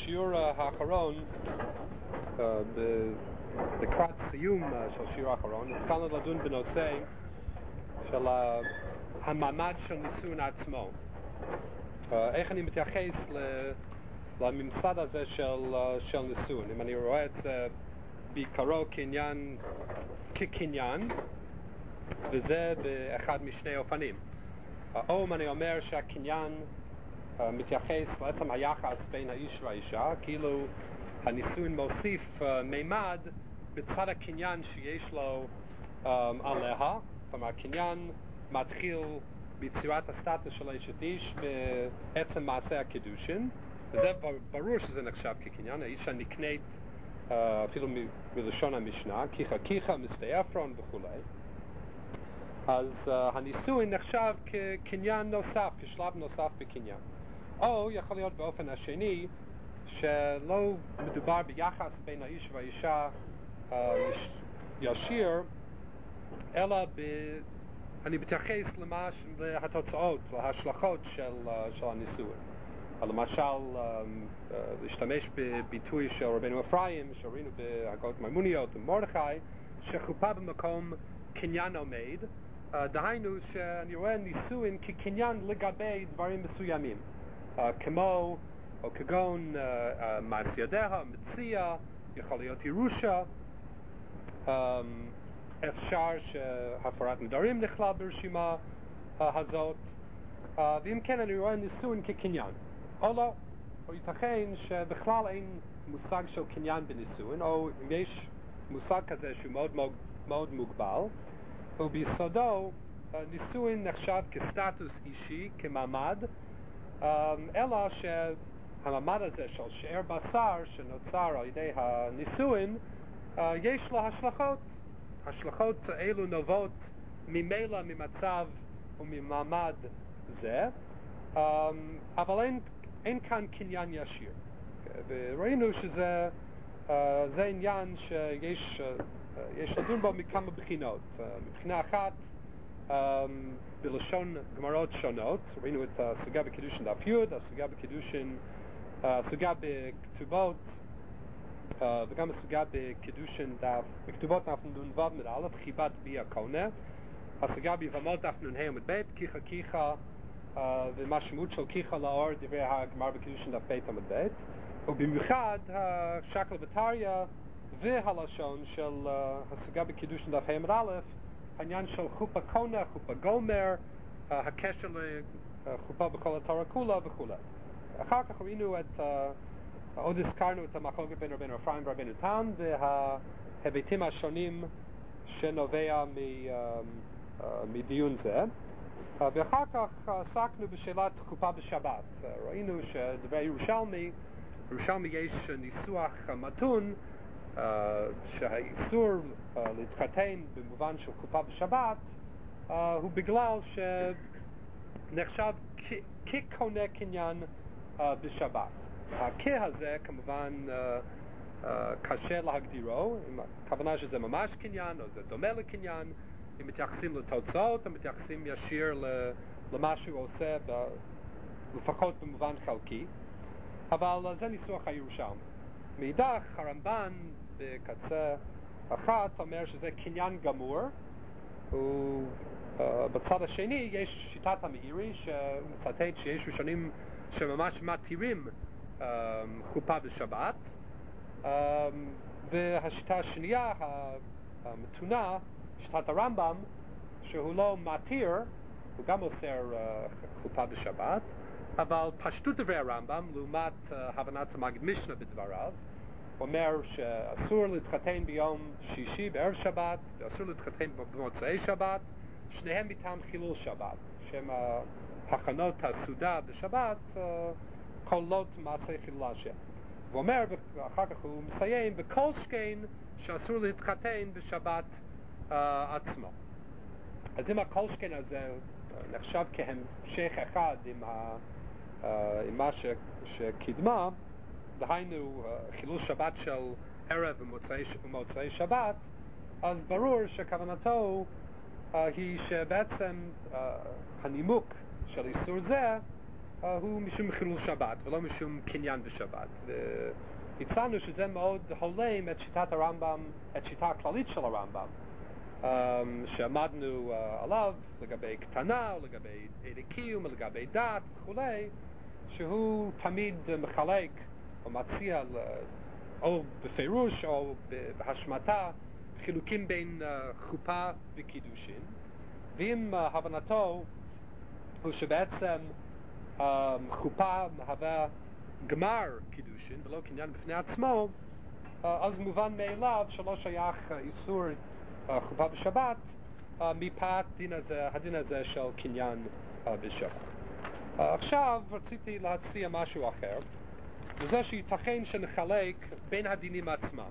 בשיעור האחרון, לקראת סיום של שיעור האחרון, התחלנו לדון בנושא של המעמד של נישואין עצמו. איך אני מתייחס לממסד הזה של נישואין. אם אני רואה את זה בעיקרו כקניין, וזה באחד משני אופנים. או אם אני אומר שהקניין מתייחס לעצם היחס בין האיש והאישה, כאילו הנישואין מוסיף מימד בצד הקניין שיש לו עליה. כלומר, הקניין מתחיל ביצירת הסטטוס של אשת איש בעצם מעשה הקידושין, וזה ברור שזה נחשב כקניין. האישה נקנית אפילו בלשון המשנה, כיחה משדה עפרון וכולי. אז הנישואין נחשב כקניין נוסף, כשלב נוסף בקניין. או יכול להיות באופן השני שלא מדובר ביחס בין האיש והאישה ישיר, אלא אני מתייחס להתוצאות, להשלכות של הנישואין. למשל, להשתמש בביטוי של רבנו אפרים, שראינו בהגות מימוניות ומרדכי, שחופה במקום קניין עומד, דהיינו שאני רואה נישואין כקניין לגבי דברים מסוימים, כמו או כגון מעש ידיה, מציע, יכול להיות ירושה, אפשר שהפרת נדרים נכלל ברשימה הזאת, ואם כן אני רואה נישואין כקניין. או לא, או ייתכן שבכלל אין מושג של קניין בנישואין, או אם יש מושג כזה שהוא מאוד מאוד מוגבל, וביסודו נישואין נחשב כסטטוס אישי, כמעמד, אלא שהמעמד הזה של שאר בשר שנוצר על ידי הנישואין, יש לו השלכות אלו נובעות ממילא ממצב וממעמד זה, אבל אין כאן קניין ישיר. וראינו שזה עניין שיש לדון בו מכמה בחינות. מבחינה אחת, בלשון גמרות שונות, ראינו את הסוגיה בקידושין דף י', הסוגיה בכתובות, וגם הסוגיה בכתובות דף נ"ו עמוד א', חיבת בי הקונה, הסוגיה ביבמות דף נ"ה עמוד ב', כיחה, ומשמעות של כיחה לאור דברי הגמרא בקידושין דף ב' עמוד ב', ובמיוחד השקלא וטריא והלשון של הסוגיה בקידושין דף ה' עמוד א', העניין של חופה קונה, חופה גומר, הקשר לחופה בכל התורה כולה וכו'. אחר כך ראינו עוד הזכרנו את המחלוקת בין רבנו אפרים ורבנו תם וההיבטים השונים שנובע מדיון זה, ואחר כך עסקנו בשאלת חופה בשבת. ראינו שדברי ירושלמי יש ניסוח מתון שהאיסור להתחתן במובן של חופה בשבת הוא בגלל שנחשב כקונה קניין בשבת. הזה כמובן קשה להגדירו, עם הכוונה שזה ממש קניין או זה דומה לקניין, אם מתייחסים לתוצאות או מתייחסים ישיר למה שהוא עושה לפחות במובן חלקי, אבל זה ניסוח הירושלמי. מאידך הרמב"ן בקצה אחת אומר שזה קניין גמור, ובצד השני יש שיטת המאירי שמצטט שיש ראשונים שממש מתירים חופה בשבת, והשיטה השנייה המתונה, שיטת הרמב"ם, שהוא לא מתיר, הוא גם אוסר חופה בשבת, אבל פשטות דברי הרמב"ם לעומת הבנת המגיד משנה בדבריו, אומר שאסור להתחתן ביום שישי בערב שבת ואסור להתחתן במוצאי שבת, שניהם מטעם חילול שבת, שהם הכנות הסעודה בשבת כוללות מעשה חילול השם. ואומר, ואחר כך הוא מסיים, וכל שכן שאסור להתחתן בשבת עצמו. אז אם הכל שכן הזה נחשב כהמשך אחד עם מה שקדמה, דהיינו חילול שבת של ערב ומוצאי שבת, אז ברור שכוונתו היא שבעצם הנימוק של איסור זה הוא משום חילול שבת ולא משום קניין בשבת. והצענו שזה מאוד הולם את שיטת הרמב"ם, את שיטה הכללית של הרמב"ם, שעמדנו עליו לגבי קטנה, לגבי עדי קיום, לגבי דת וכולי, שהוא תמיד מחלק או מציע או בפירוש או בהשמטה חילוקים בין חופה וקידושין, ואם הבנתו הוא שבעצם חופה מהווה גמר קידושין ולא קניין בפני עצמו, אז מובן מאליו שלא שייך איסור חופה בשבת מפאת הדין הזה של קניין בשבת. עכשיו רציתי להציע משהו אחר, וזה שייתכן שנחלק בין הדינים עצמם.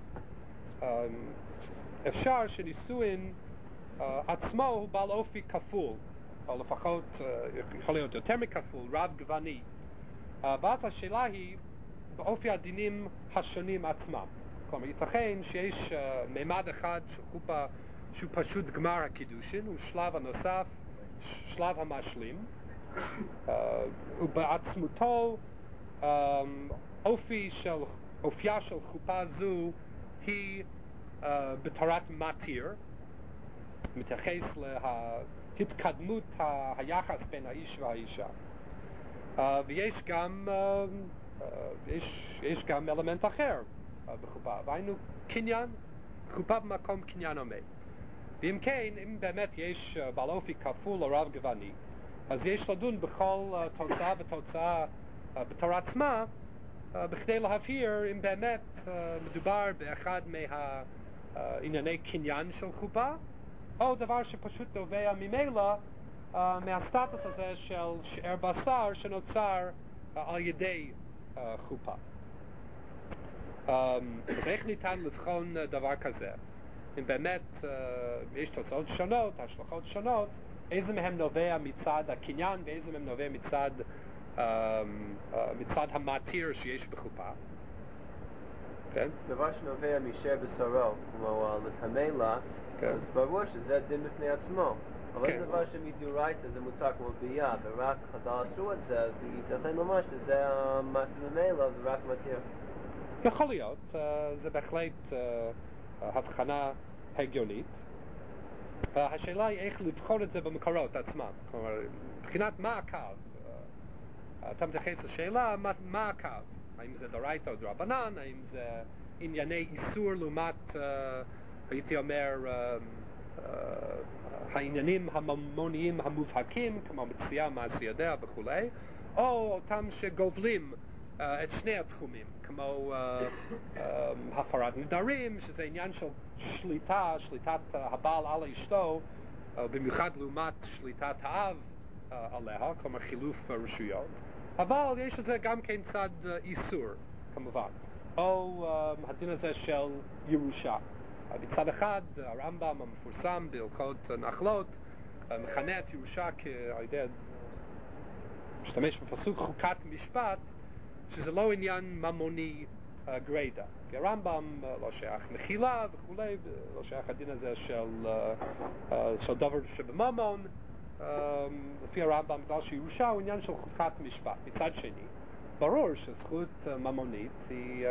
אפשר שנישואין עצמו הוא בעל אופי כפול, או לפחות יכול להיות יותר מכפול, רב גווני. ואז השאלה היא באופי הדינים השונים עצמם. כלומר, ייתכן שיש מימד אחד של חופה שהוא פשוט גמר הקידושין, הוא שלב הנוסף, שלב המשלים, ובעצמותו אופייה של חופה זו היא בתורת מתיר, מתייחס להתקדמות היחס בין האיש והאישה. ויש גם אלמנט אחר בחופה, והיינו קניין, חופה במקום קניין עומד. ואם כן, אם באמת יש בעל אופי כפול או רב גווני, אז יש לדון בכל תוצאה ותוצאה בתורה עצמה, בכדי להבהיר אם באמת מדובר באחד מהענייני קניין של חופה, או דבר שפשוט נובע ממילא מהסטטוס הזה של שאר בשר שנוצר על ידי חופה. אז איך ניתן לבחון דבר כזה? אם באמת יש תוצאות שונות, השלכות שונות, איזה מהם נובע מצד הקניין ואיזה מהם נובע מצד המתיר שיש בחופה? כן? דבר שנובע משאר בשרו, כמו לטמא לה, אז ברור שזה דין בפני עצמו. אבל זה דבר שמדאורייתא זה מותר כמו ביאה, ורק חז"ל אסרו את זה, אז ייתכן לומר שזה מעשה ממילא ורק מתיר. יכול להיות, זה בהחלט הבחנה הגיונית. השאלה היא איך לבחון את זה במקורות עצמם. כלומר, מבחינת מה הקו? אתה מתייחס לשאלה מה הקו? האם זה דאורייתא או דרבנן? האם זה ענייני איסור לעומת, הייתי אומר, העניינים הממוניים המובהקים, כמו מציאה, מעשה ידיה וכולי, או אותם שגובלים את שני התחומים, כמו הפרת נדרים, שזה עניין של שליטת הבעל על אשתו, במיוחד לעומת שליטת האב עליה, כלומר חילוף רשויות. אבל יש לזה גם כן צד איסור, כמובן. או הדין הזה של ירושה. מצד אחד, הרמב"ם המפורסם בהלכות נחלות מכנה את ירושה משתמש בפסוק חוקת משפט, שזה לא עניין ממוני גרידא. כי הרמב"ם לא שייך מחילה וכולי, לא שייך הדין הזה של דבר שבממון. לפי הרמב"ם, בגלל שירושה הוא עניין של חוקת משפט. מצד שני, ברור שזכות ממונית היא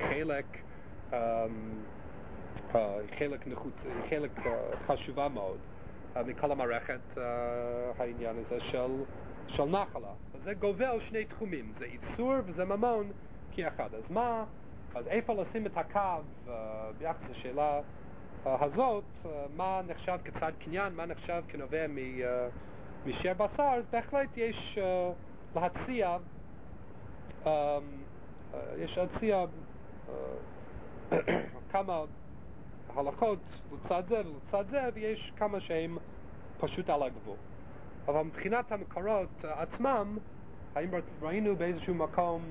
חלק חשובה מאוד מכל המערכת, העניין הזה של נחלה. וזה גובל שני תחומים, זה איסור וזה ממון כאחד. אז איפה לשים את הקו ביחס לשאלה הזאת, מה נחשב כצד קניין, מה נחשב כנובע משאר בשר? אז בהחלט יש להציע כמה הלכות לצד זה ולצד זה, ויש כמה שהם פשוט על הגבול. אבל מבחינת המקורות עצמם, האם ראינו באיזשהו מקום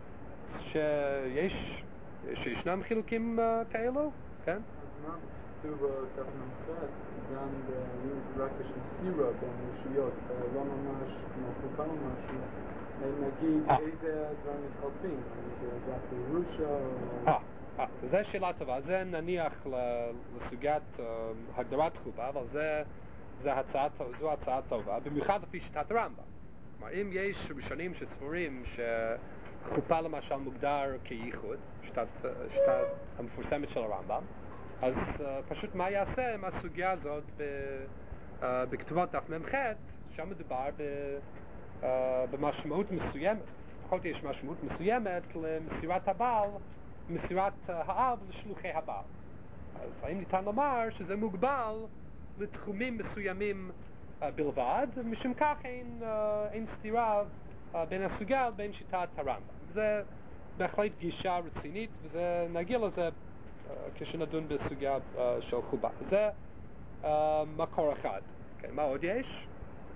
שישנם חילוקים כאלו? כן? אז מה כתוב בתפנ"ח, גם רק יש מסירה בין רשויות, לא ממש כמו חוקה או משהו, נגיד איזה דברים מתחלפים, איזה דווקא ירושה או... זו שאלה טובה, זה נניח לסוגיית הגדרת חופה, אבל זו הצעה טובה, במיוחד לפי שיטת הרמב"ם. כלומר, אם יש ראשונים שסבורים שחופה למשל מוגדר כייחוד, שיטה המפורסמת של הרמב"ם, אז פשוט מה יעשה עם הסוגיה הזאת בכתובות דף מ"ח, שם מדובר במשמעות מסוימת, לפחות יש משמעות מסוימת למסירת הבעל, מסירת האב לשלוחי הבעל. אז האם ניתן לומר שזה מוגבל לתחומים מסוימים בלבד, משום כך אין סתירה בין הסוגיה לבין שיטת הרמב"ם. זה בהחלט גישה רצינית, וזה נגיע לזה כשנדון בסוגיה של חובה. זה מקור אחד. Okay, מה עוד יש?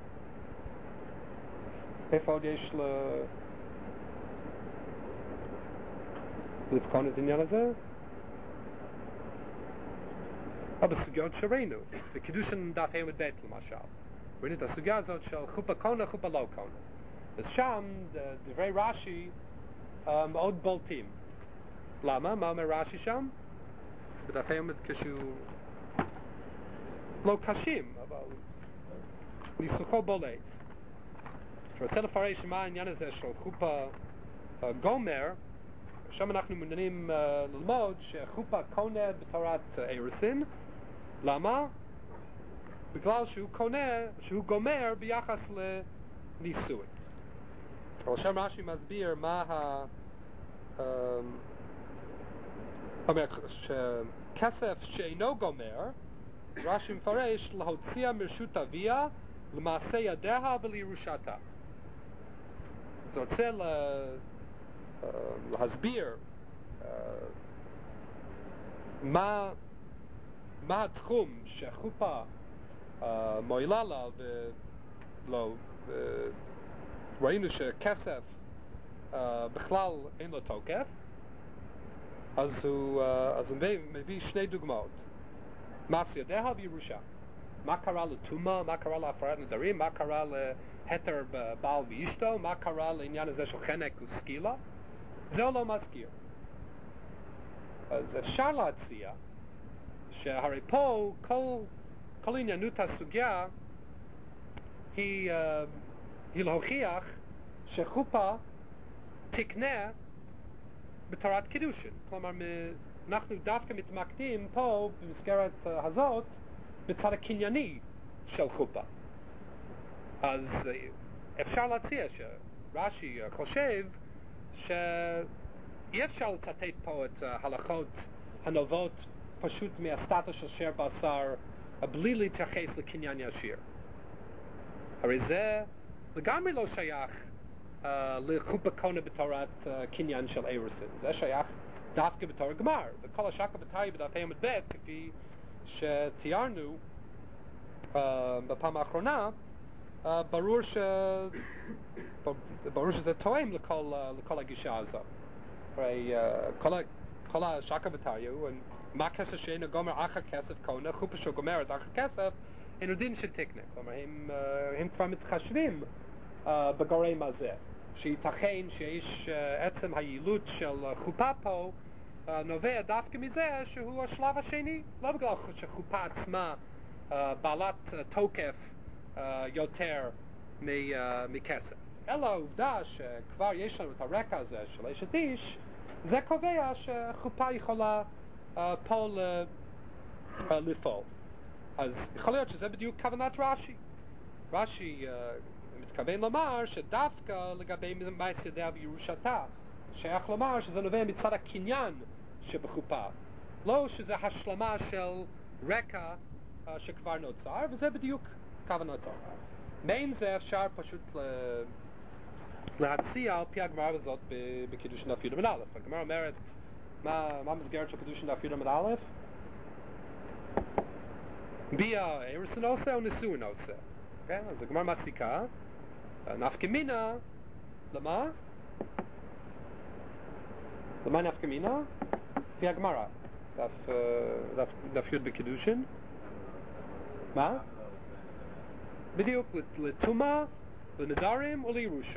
איפה עוד יש לבחון את העניין הזה? בסוגיות שראינו, בקידושין דף ה' ב' למשל, ראינו את הסוגיה הזאת של חופה קונה, חופה לא קונה. אז שם דברי רש"י מאוד בולטים. למה? מה אומר רש"י שם? בדף ה' כשהוא לא קשים, אבל ניסוחו בולט. כשרוצה לפרש מה העניין הזה של חופה גומר, שם אנחנו מעוניינים ללמוד שחופה קונה בתורת אירוסין. למה? בגלל שהוא גומר ביחס לנישואין. אבל שם רש"י מסביר מה אומר שכסף שאינו גומר, רש"י מפרש להוציאה מרשות אביה למעשה ידיה ולירושתה. זה רוצה להסביר מה התחום שחופה מועילה לה, ולא ראינו שכסף בכלל אין לו תוקף. אז הוא מביא שני דוגמאות, מעשה ידיה וירושה. מה קרה לטומאה, מה קרה להפרת נדרים, מה קרה להתר בעל ואשתו, מה קרה לעניין הזה של חנק וסקילה, זה לא מזכיר. אז אפשר להציע שהרי פה כל עניינות הסוגיה היא להוכיח שחופה תקנה בתורת קידושין. כלומר, אנחנו דווקא מתמקדים פה במסגרת הזאת בצד הקנייני של חופה. אז אפשר להציע שרש"י חושב שאי אפשר לצטט פה את ההלכות הנובעות פשוט מהסטטוס של שר בשר בלי להתייחס לקניין ישיר. הרי זה לגמרי לא שייך לחופה קונה בתורת קניין של אירוסין. זה שייך דווקא בתור גמר. וכל השקה בתאי בדף ה' ב' כפי שתיארנו בפעם האחרונה, ברור שזה תואם לכל הגישה הזאת. הרי כל השקה בתאי הוא מה כסף שאינו גומר אחר כסף קונה, חופה שגומרת אחר כסף אינו דין של תקנה. כלומר, הם כבר מתחשבים בגורם הזה, שייתכן שיש עצם היעילות של חופה פה נובע דווקא מזה שהוא השלב השני, לא בגלל שחופה עצמה בעלת תוקף יותר מכסף, אלא העובדה שכבר יש לנו את הרקע הזה של אשת איש, זה קובע שחופה יכולה פה לפעול. אז יכול להיות שזה בדיוק כוונת רש"י. רש"י מתכוון לומר שדווקא לגבי מעשה ידיה וירושתה שייך לומר שזה נובע מצד הקניין שבחופה, לא שזה השלמה של רקע שכבר נוצר, וזה בדיוק כוונתו. מעין זה אפשר פשוט להציע על פי הגמרא הזאת בקידושין דף י"א. הגמרא אומרת, מה מסגרת של קידושין דף י"א? ביה אירוסין עושה או נישואין עושה. אז הגמרא מסיקה, נפקא מינה, למה? למה נפקא מינה? לפי הגמרא. דף י' בקידושין. מה? בדיוק, לטומאה, לנדרים ולירושה.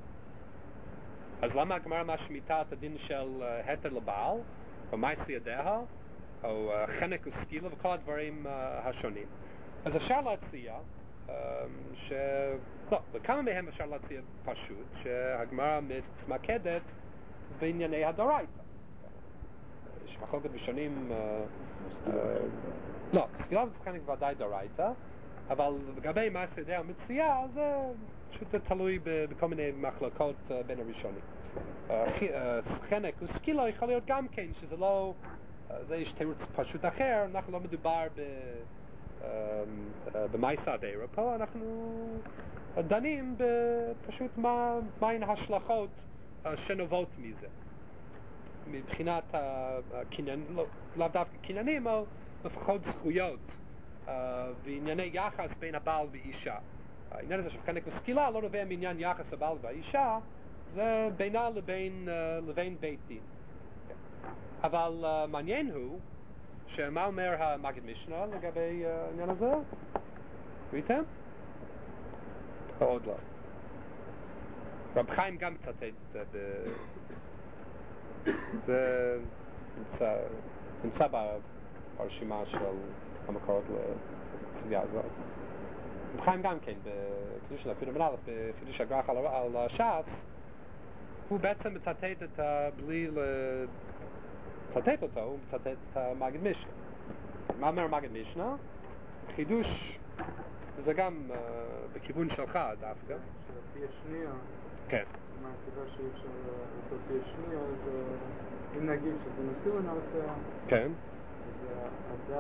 אז למה הגמרא משמיטה את הדין של התר לבעל, או מעשה ידיה, או חנק וסקילה, וכל הדברים השונים? אז אפשר להציע לא, לכמה מהם אפשר להציע פשוט, שהגמרא מתמקדת בענייני הדאורייתא. יש מחלוקת בשונים, לא, סקילה וסכנית ודאי דאורייתא, אבל לגבי מה שיודע מציאה, זה פשוט תלוי בכל מיני מחלוקות בין הראשונים. חנק וסקילה יכול להיות גם כן, שזה לא, זה יש תירוץ פשוט אחר, אנחנו לא מדובר במייסא אביירא, פה אנחנו דנים פשוט מהן ההשלכות שנובעות מזה. מבחינת הקניין, לאו דווקא קניינים, אבל לפחות זכויות וענייני יחס בין הבעל ואישה. העניין הזה של חנק וסקילה לא נובע מעניין יחס הבעל והאישה, זה בינה לבין בית דין. אבל מעניין הוא שמה אומר המגיד משנה לגבי העניין הזה? ראיתם? או עוד לא? רב חיים גם מצטט את זה זה נמצא ברשימה של המקורות לסוגיה הזאת. רב חיים גם כן בחידוש של אפילו מנהלת בחידוש הגרח על ש"ס, הוא בעצם מצטט את בלי לצטט אותו, הוא מצטט את המגיד משנה. מה אומר המגיד משנה? חידוש זה גם בכיוון שלך דווקא. פי השנייה. כן. מה הסיבה שאי אפשר לעשות פי השנייה, זה אם נגיד שזה נישואין עושה, כן. אז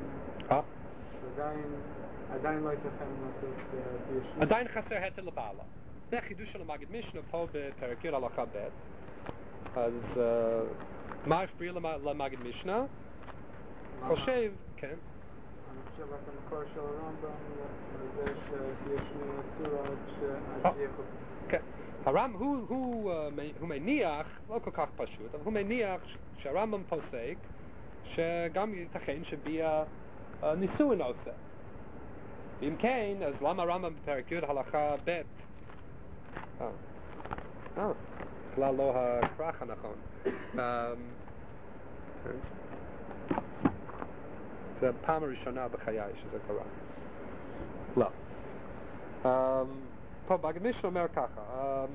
עדיין לא ייתכן לעשות פי השנייה. עדיין חסר היתר לבעלה. זה החידוש של המגיד משנה פה בפרק י' הלכה ב'. אז מה הפריע למגיד משנה? חושב, כן. אני חושב רק המקור של הרמב"ם זה שפי השנייה אסור עד שיהיה חופה. כן. הרמב"ם הוא מניח, לא כל כך פשוט, אבל הוא מניח שהרמב"ם פוסק שגם ייתכן שביה נישואין עושה. אם כן, אז למה הרמב"ם בפרק י' הלכה ב' בכלל לא הכרך הנכון. זה הפעם הראשונה בחיי שזה קרה. לא. פה בגד משנה אומר ככה,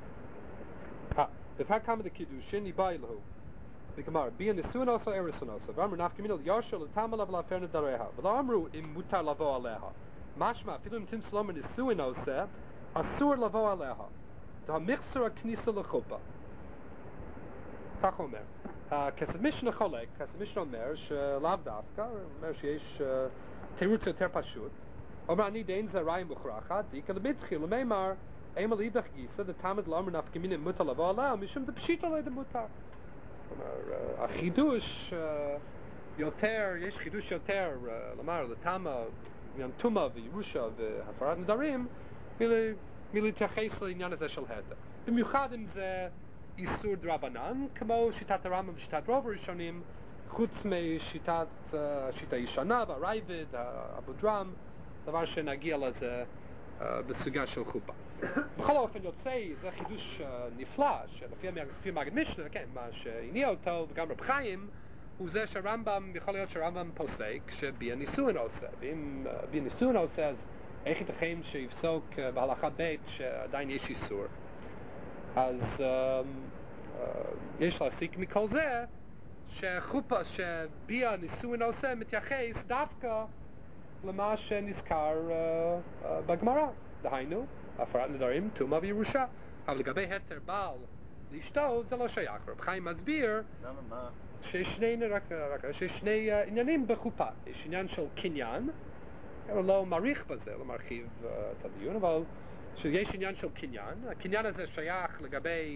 בפרק כמה דקידושין ניבאי להו בגמר, ביה נישואין עושה ארסון עושה, ואמרו נפקא מינה לירשה לטעם עליו להפר נדריה, ולא אמרו אם מותר לבוא עליה. משמע, אפילו אם תמצא לומר נישואין עושה, אסור לבוא עליה. זה המחסור הכניסה לחופה. כך הוא אומר. כסף משנה חולק, כסף משנה אומר שלאו דווקא, אומר שיש תירוץ יותר פשוט. אומר אני דין זה ראי מוכרחת, דיקה לבטחי, למימר, אימה לידך גיסא, דתמד לא אמר נפקא מינה מותר לבוא עליה, משום דפשיטה לידה מותר. כלומר, החידוש יותר, יש חידוש יותר, לומר, לתמה, עניין תומה וירושה והפרת נדרים, מלהתייחס לעניין הזה של היתר. במיוחד אם זה איסור דרבנן, כמו שיטת הרמב"ם ושיטת רוב הראשונים, חוץ משיטה ישנה והרייבד, הבודרם, דבר שנגיע לזה בסוגיה של חופה. בכל אופן יוצא, זה חידוש נפלא, שלפי מגיד משנה, כן, מה שהניע אותו, וגם רב חיים, הוא זה שהרמב"ם, יכול להיות שהרמב"ם פוסק, שביה נישואין עושה, ואם ביה נישואין עושה, אז איך ייתכן שיפסוק בהלכה ב' שעדיין יש איסור? אז יש להסיק מכל זה, שביה נישואין עושה מתייחס דווקא למה שנזכר בגמרא, דהיינו, הפרת נדרים, תומה וירושה. אבל לגבי היתר בעל לאשתו, זה לא שייך. רב חיים מסביר שיש שני עניינים בחופה. יש עניין של קניין, הוא לא מעריך בזה, לא מרחיב את הדיון, אבל שיש עניין של קניין. הקניין הזה שייך לגבי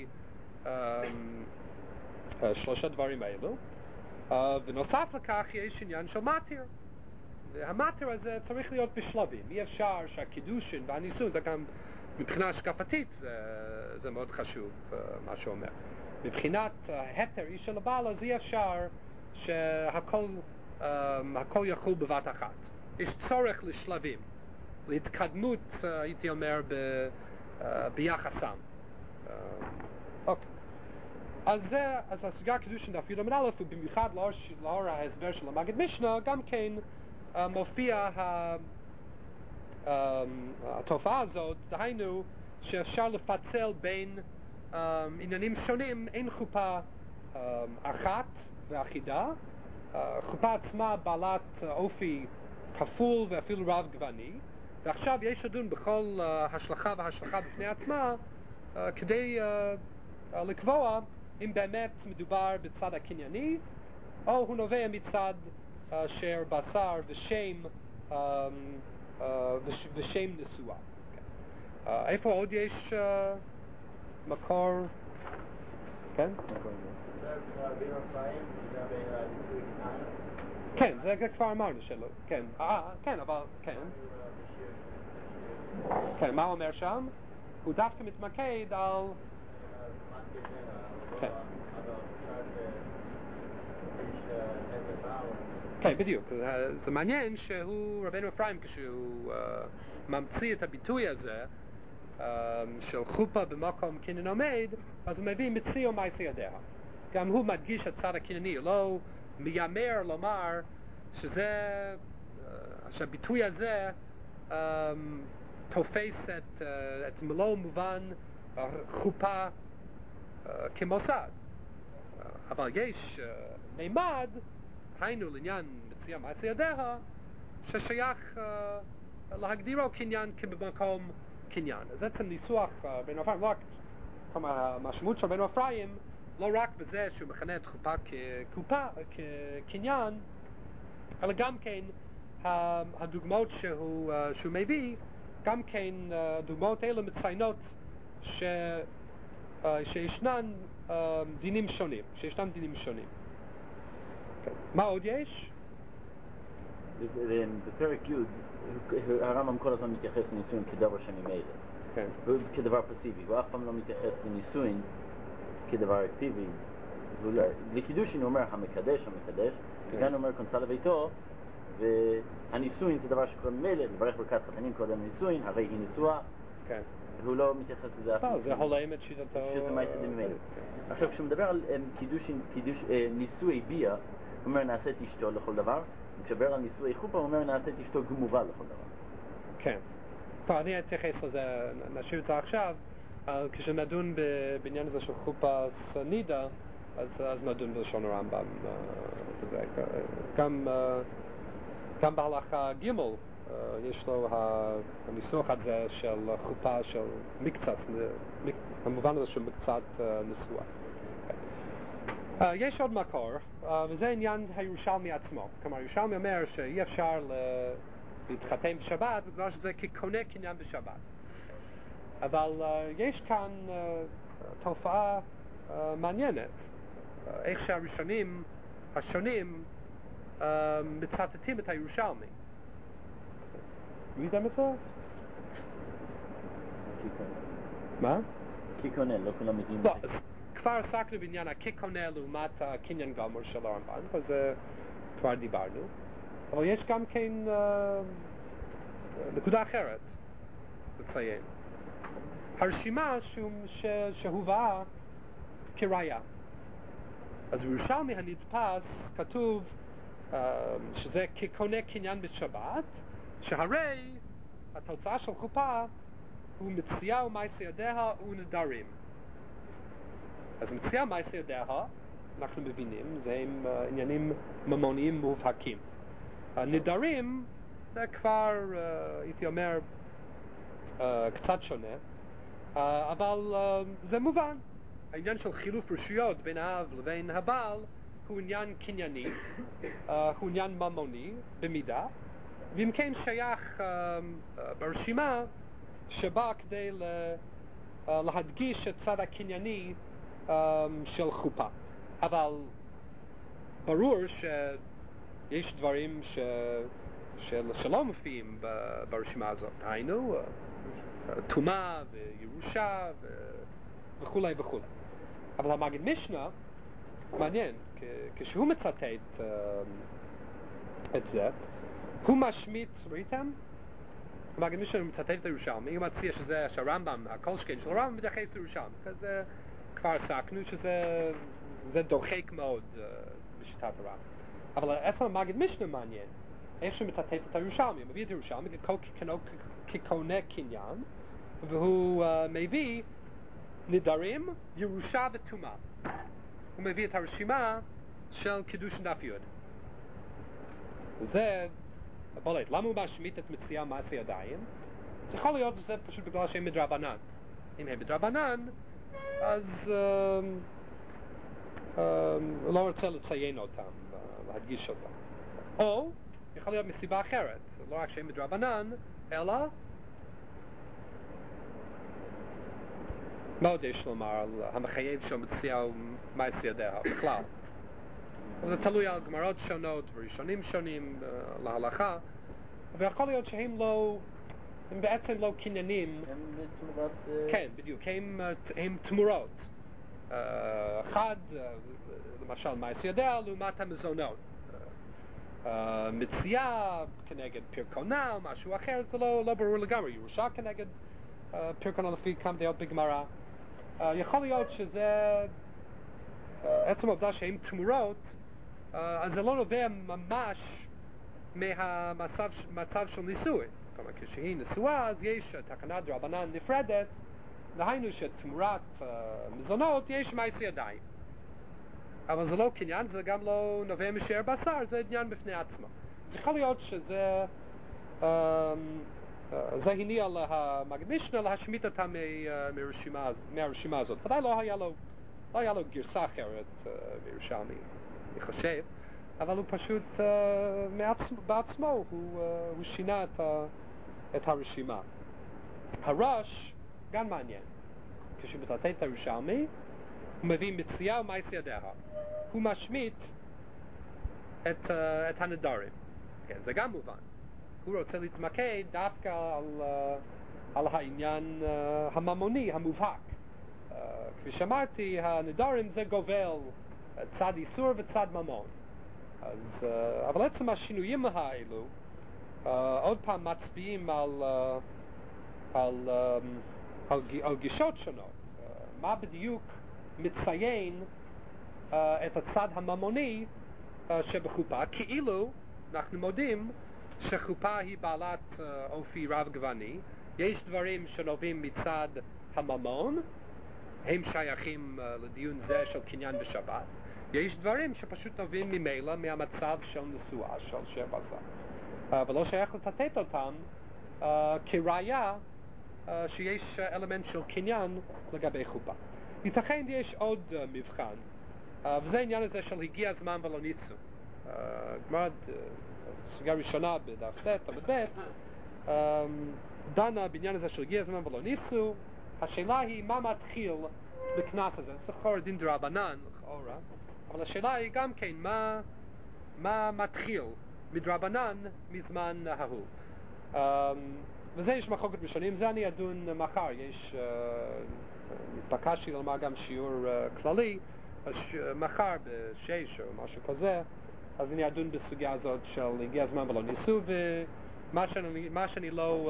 שלושה דברים האלו, ונוסף לכך יש עניין של מתיר. המטר הזה צריך להיות בשלבים. אי אפשר שהקידושין והנישואין, זה גם מבחינה השקפתית זה מאוד חשוב מה שאומר. מבחינת היתר איש של הבעל, אז אי אפשר שהכל יחול בבת אחת. יש צורך לשלבים, להתקדמות, הייתי אומר, ביחסם. אוקיי. אז הסוגיה הקידושין דף י' א', ובמיוחד לאור ההסבר של המגיד משנה, גם כן מופיע התופעה הזאת, דהיינו שאפשר לפצל בין עניינים שונים, אין חופה אחת ואחידה, חופה עצמה בעלת אופי כפול ואפילו רב גווני, ועכשיו יש לדון בכל השלכה והשלכה בפני עצמה כדי לקבוע אם באמת מדובר בצד הקנייני או הוא נובע מצד של בשר ושם נשואה. איפה עוד יש מקור? כן? כן, זה כבר אמרנו שלא. כן, כן, אבל כן. כן, מה הוא אומר שם? הוא דווקא מתמקד על... כן. כן, בדיוק. זה מעניין שהוא, רבנו אפרים, כשהוא ממציא את הביטוי הזה של חופה במקום קניין עומד, אז הוא מביא מציאו מעשה ידיה. גם הוא מדגיש הצד הקנייני, לא מיימר לומר שהביטוי הזה תופס את מלוא מובן חופה כמוסד. אבל יש מימד, היינו לעניין מציע מעשה ידיה, ששייך להגדירו קניין כבמקום קניין. אז עצם ניסוח רבנו אפרים, לא רק, כלומר, המשמעות של רבנו אפרים, לא רק בזה שהוא מכנה את חופה כקניין, אלא גם כן הדוגמאות שהוא מביא, גם כן דוגמאות אלה מציינות שישנן דינים שונים, מה עוד יש? בפרק י' הרמב"ם כל הזמן מתייחס לנישואין כדבר שממילא, כן. כדבר פסיבי, הוא אף פעם לא מתייחס לנישואין כדבר אקטיבי. לקידושין הוא אומר המקדש, כן. כאן הוא אומר כונסה לביתו, והנישואין זה דבר שקורה ממילא, לברך ברכת חתנים קודם נישואין, הרי היא נשואה, כן. והוא לא מתייחס לזה אף פעם. זה הולם את שיטתו. שזה מעשה דין ממילא. עכשיו כשהוא מדבר על נישואי ביה, הוא אומר נעשה את אשתו לכל דבר, וכשדבר על נישואי חופה הוא אומר נעשה את אשתו גמורה לכל דבר. כן. טוב, אני אתייחס לזה, נשאיר את זה עכשיו, כשנדון בעניין הזה של חופה סנידה, אז נדון בלשון הרמב"ם בזה. גם בהלכה ג' יש לו הניסוח הזה של חופה של מקצת, המובן הזה של מקצת נשואה. יש עוד מקור, וזה עניין הירושלמי עצמו. כלומר, הירושלמי אומר שאי אפשר להתחתן בשבת בגלל שזה כקונה קניין בשבת. אבל יש כאן תופעה מעניינת, איך שהראשונים השונים מצטטים את הירושלמי. ראיתם את זה? מה? כקונה, לא כולם מגיעים. לא, כבר עסקנו בעניין הכקונה לעומת הקניין גמור של הרמב"ן, אז כבר דיברנו. אבל יש גם כן נקודה אחרת לציין. הרשימה שהובאה כראיה. אז בירושלמי הנדפס כתוב שזה כקונה קניין בשבת, שהרי התוצאה של חופה הוא מציאה ומעשה ידיה ונדרים. אז מציאה ומעשה ידיה, אנחנו מבינים, זה הם עניינים ממוניים מובהקים. נדרים זה כבר, הייתי אומר, קצת שונה, אבל זה מובן. העניין של חילוף רשויות בין האב לבין הבעל הוא עניין קנייני, הוא עניין ממוני במידה, ואם כן שייך ברשימה שבא כדי להדגיש את צד הקנייני של חופה. אבל ברור שיש דברים שלא מופיעים ברשימה הזאת, היינו תומה וירושה וכולי וכולי. אבל המגיד משנה מעניין, כשהוא מצטט את זה, הוא משמיט, ראיתם? המגיד משנה מצטט את הירושלמי, הוא מציע שהרמב"ם, הכל שכן של הרמב"ם מתייחס לירושלמי, כזה כבר עסקנו שזה דוחק מאוד בשיטת הרמב"ם. אבל עצם המגיד משנה מעניין, איך שמטטט את הירושלמי, הוא מביא את הירושלמי כקונה קניין, והוא מביא נדרים, ירושה וטומאה. הוא מביא את הרשימה של קידוש דף יוד. וזה בולט. למה הוא משמיט את מציאה מעשה ידיים? זה יכול להיות שזה פשוט בגלל שהם מדרבנן. אם הם מדרבנן, אז הוא לא רוצה לציין אותם, להדגיש אותם. או יכול להיות מסיבה אחרת, לא רק שהם מדרבנן, אלא מה עוד יש לומר על המחייב של מציאה ומעשה ידיה בכלל? זה תלוי על גמרות שונות וראשונים שונים להלכה, ויכול להיות שהם לא, הם בעצם לא קניינים. הם תמורת... כן, בדיוק, הם תמורות. אחד, למשל מעשה ידיה לעומת המזונות. מציאה כנגד פרקונה או משהו אחר, זה לא ברור לגמרי. ירושה כנגד פרקונה לפי כמה דעות בגמרא. יכול להיות שזה עצם העובדה שהם תמורות, אז זה לא נובע ממש מהמצב של נישואי. כלומר, כשהיא נשואה, אז יש תקנה דרבנן נפרדת, דהיינו שתמורת מזונות יש מעשה ידיים. אבל זה לא קניין, זה גם לא נובע משאר בשר, זה עניין בפני עצמו. אז יכול להיות שזה זה הניע למגד משנה להשמיט אותה מהרשימה הזאת. ודאי לא היה לו גרסה אחרת מירושלמי, אני חושב, אבל הוא פשוט בעצמו הוא שינה את הרשימה. הרש גם מעניין. כשמטטט את הירושלמי, הוא מביא מציאה ומעשה ידיה. הוא משמיט את הנדרים. כן, זה גם מובן. הוא רוצה להתמקד דווקא על העניין הממוני, המובהק. כפי שאמרתי, הנדרים זה גובל צד איסור וצד ממון. אבל עצם השינויים האלו עוד פעם מצביעים על גישות שונות. מה בדיוק מציין את הצד הממוני שבחופה, כאילו אנחנו מודים שחופה היא בעלת אופי רב גווני. יש דברים שנובעים מצד הממון, הם שייכים לדיון זה של קניין בשבת. יש דברים שפשוט נובעים ממילא מהמצב של נשואה, של שאר בשר. ולא שייך לטטט אותם כראיה שיש אלמנט של קניין לגבי חופה. ייתכן יש עוד מבחן, וזה העניין הזה של הגיע הזמן ולא ניסו. גמרא, סוגיה ראשונה בדף ט' עמוד ב', דנה בעניין הזה של הגיע הזמן ולא ניסו. השאלה היא מה מתחיל בקנס הזה. זה לכאורה דין דרבנן, לכאורה, אבל השאלה היא גם כן מה מתחיל מדרבנן מזמן ההוא. וזה יש מחלוקת ראשונים, זה אני אדון מחר. יש נתבקשתי לומר גם שיעור כללי, אז מחר בשש או משהו כזה, אז אני אדון בסוגיה הזאת של הגיע הזמן ולא ניסו, ומה שאני לא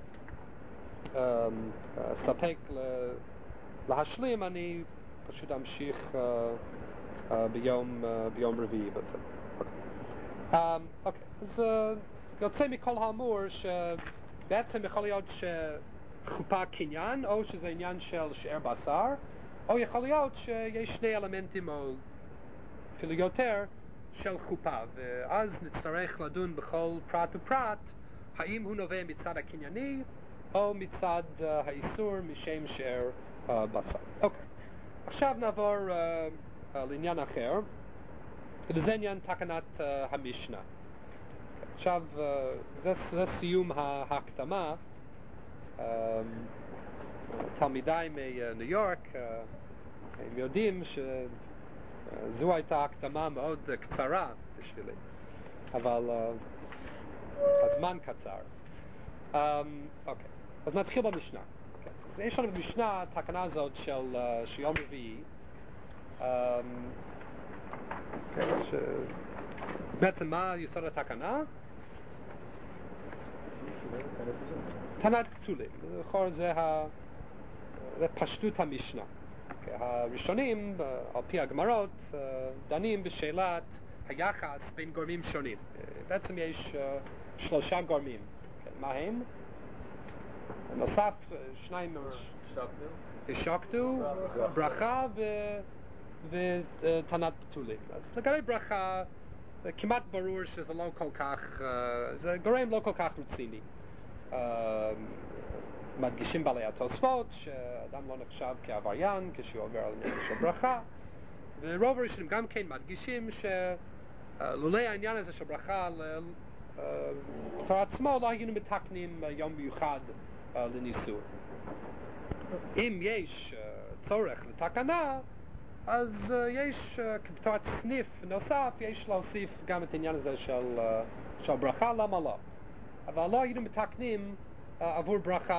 אסתפק להשלים, אני פשוט אמשיך ביום רביעי בזה. אוקיי, אז יוצא מכל האמור שבעצם יכול להיות שחופה קניין, או שזה עניין של שאר בשר, או יכול להיות שיש שני אלמנטים או אפילו יותר של חופה, ואז נצטרך לדון בכל פרט ופרט האם הוא נובע מצד הקנייני או מצד האיסור משם שאר בשר. אוקיי, עכשיו נעבור לעניין אחר, וזה עניין תקנת המשנה. עכשיו זה סיום ההקדמה. תלמידיי מניו יורק הם יודעים שזו הייתה הקדמה מאוד קצרה בשבילי, אבל הזמן קצר. אוקיי, אז נתחיל במשנה. אז יש לנו במשנה התקנה הזאת של יום רביעי, בעצם מה יסוד התקנה? תנת פסולים. לכאורה זה פשטות המשנה. הראשונים, על פי הגמרות, דנים בשאלת היחס בין גורמים שונים. בעצם יש 3 גורמים. מה הם? נוסף 2 השקטו, ברכה ותנת בתולים. אז לגבי ברכה, כמעט ברור שזה לא כל כך, זה גורם לא כל כך רציני. מדגישים בעלי התוספות שאדם לא נחשב כעבריין כשהוא עובר על עניין של ברכה, ורוב הראשונים גם כן מדגישים שלולא העניין הזה של ברכה בתור עצמו לא היינו מתקנים יום מיוחד לניסוי. אם יש צורך לתקנה, אז יש בתור סניף נוסף יש להוסיף גם את העניין הזה של ברכה, למה לא? אבל לא היינו מתקנים עבור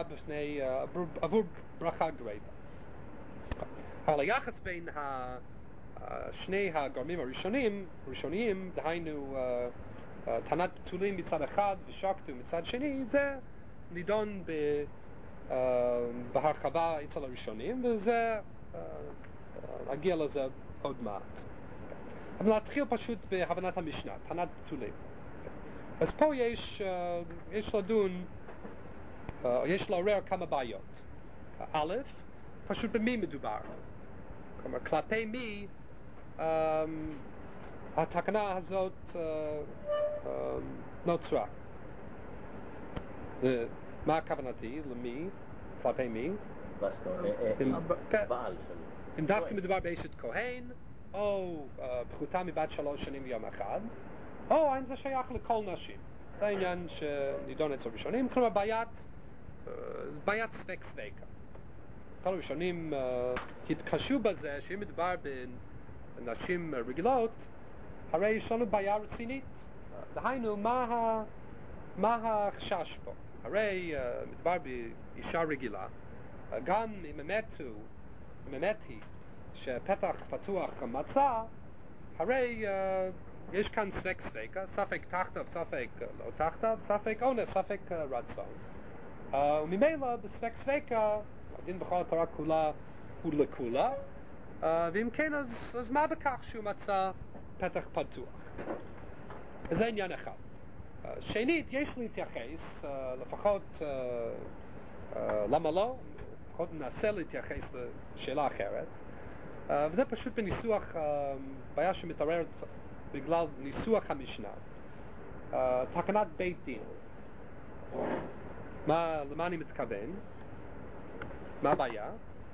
ברכה גרידא. אבל היחס בין שני הגורמים הראשוניים, דהיינו תנת בתולים מצד אחד ושקטו מצד שני, זה נידון בהרחבה אצל הראשונים, וזה נגיע לזה עוד מעט. אבל נתחיל פשוט בהבנת המשנה, תנת בתולים. אז פה יש לדון, יש לעורר כמה בעיות. א', פשוט במי מדובר. כלומר, כלפי מי התקנה הזאת נוצרה. מה הכוונתי? למי? כלפי מי? בעל שלו. אם דווקא מדובר באשת כהן, או פחותה מבת 3 שנים ויום אחד, או האם זה שייך לכל נשים. זה העניין שנידון אצל ראשונים, כלומר בעיית ספק ספקה. כל הראשונים התקשו בזה שאם מדובר בנשים רגילות, הרי יש לנו בעיה רצינית. דהיינו, מה החשש פה? הרי מדובר באישה רגילה, גם אם אמת היא שפתח פתוח מצא, הרי יש כאן ספק ספקה, ספק תחתיו, ספק לא תחתיו, ספק אונס, ספק רצון. וממילא בספק ספקה, הדין בכל התורה כולה הוא לכולה, ואם כן, אז מה בכך שהוא מצא פתח פתוח? זה עניין אחד. שנית, יש להתייחס, לפחות, למה לא? לפחות ננסה להתייחס לשאלה אחרת, וזה פשוט בניסוח, בעיה שמתעוררת בגלל ניסוח המשנה. תקנת בית דין. למה אני מתכוון? מה הבעיה?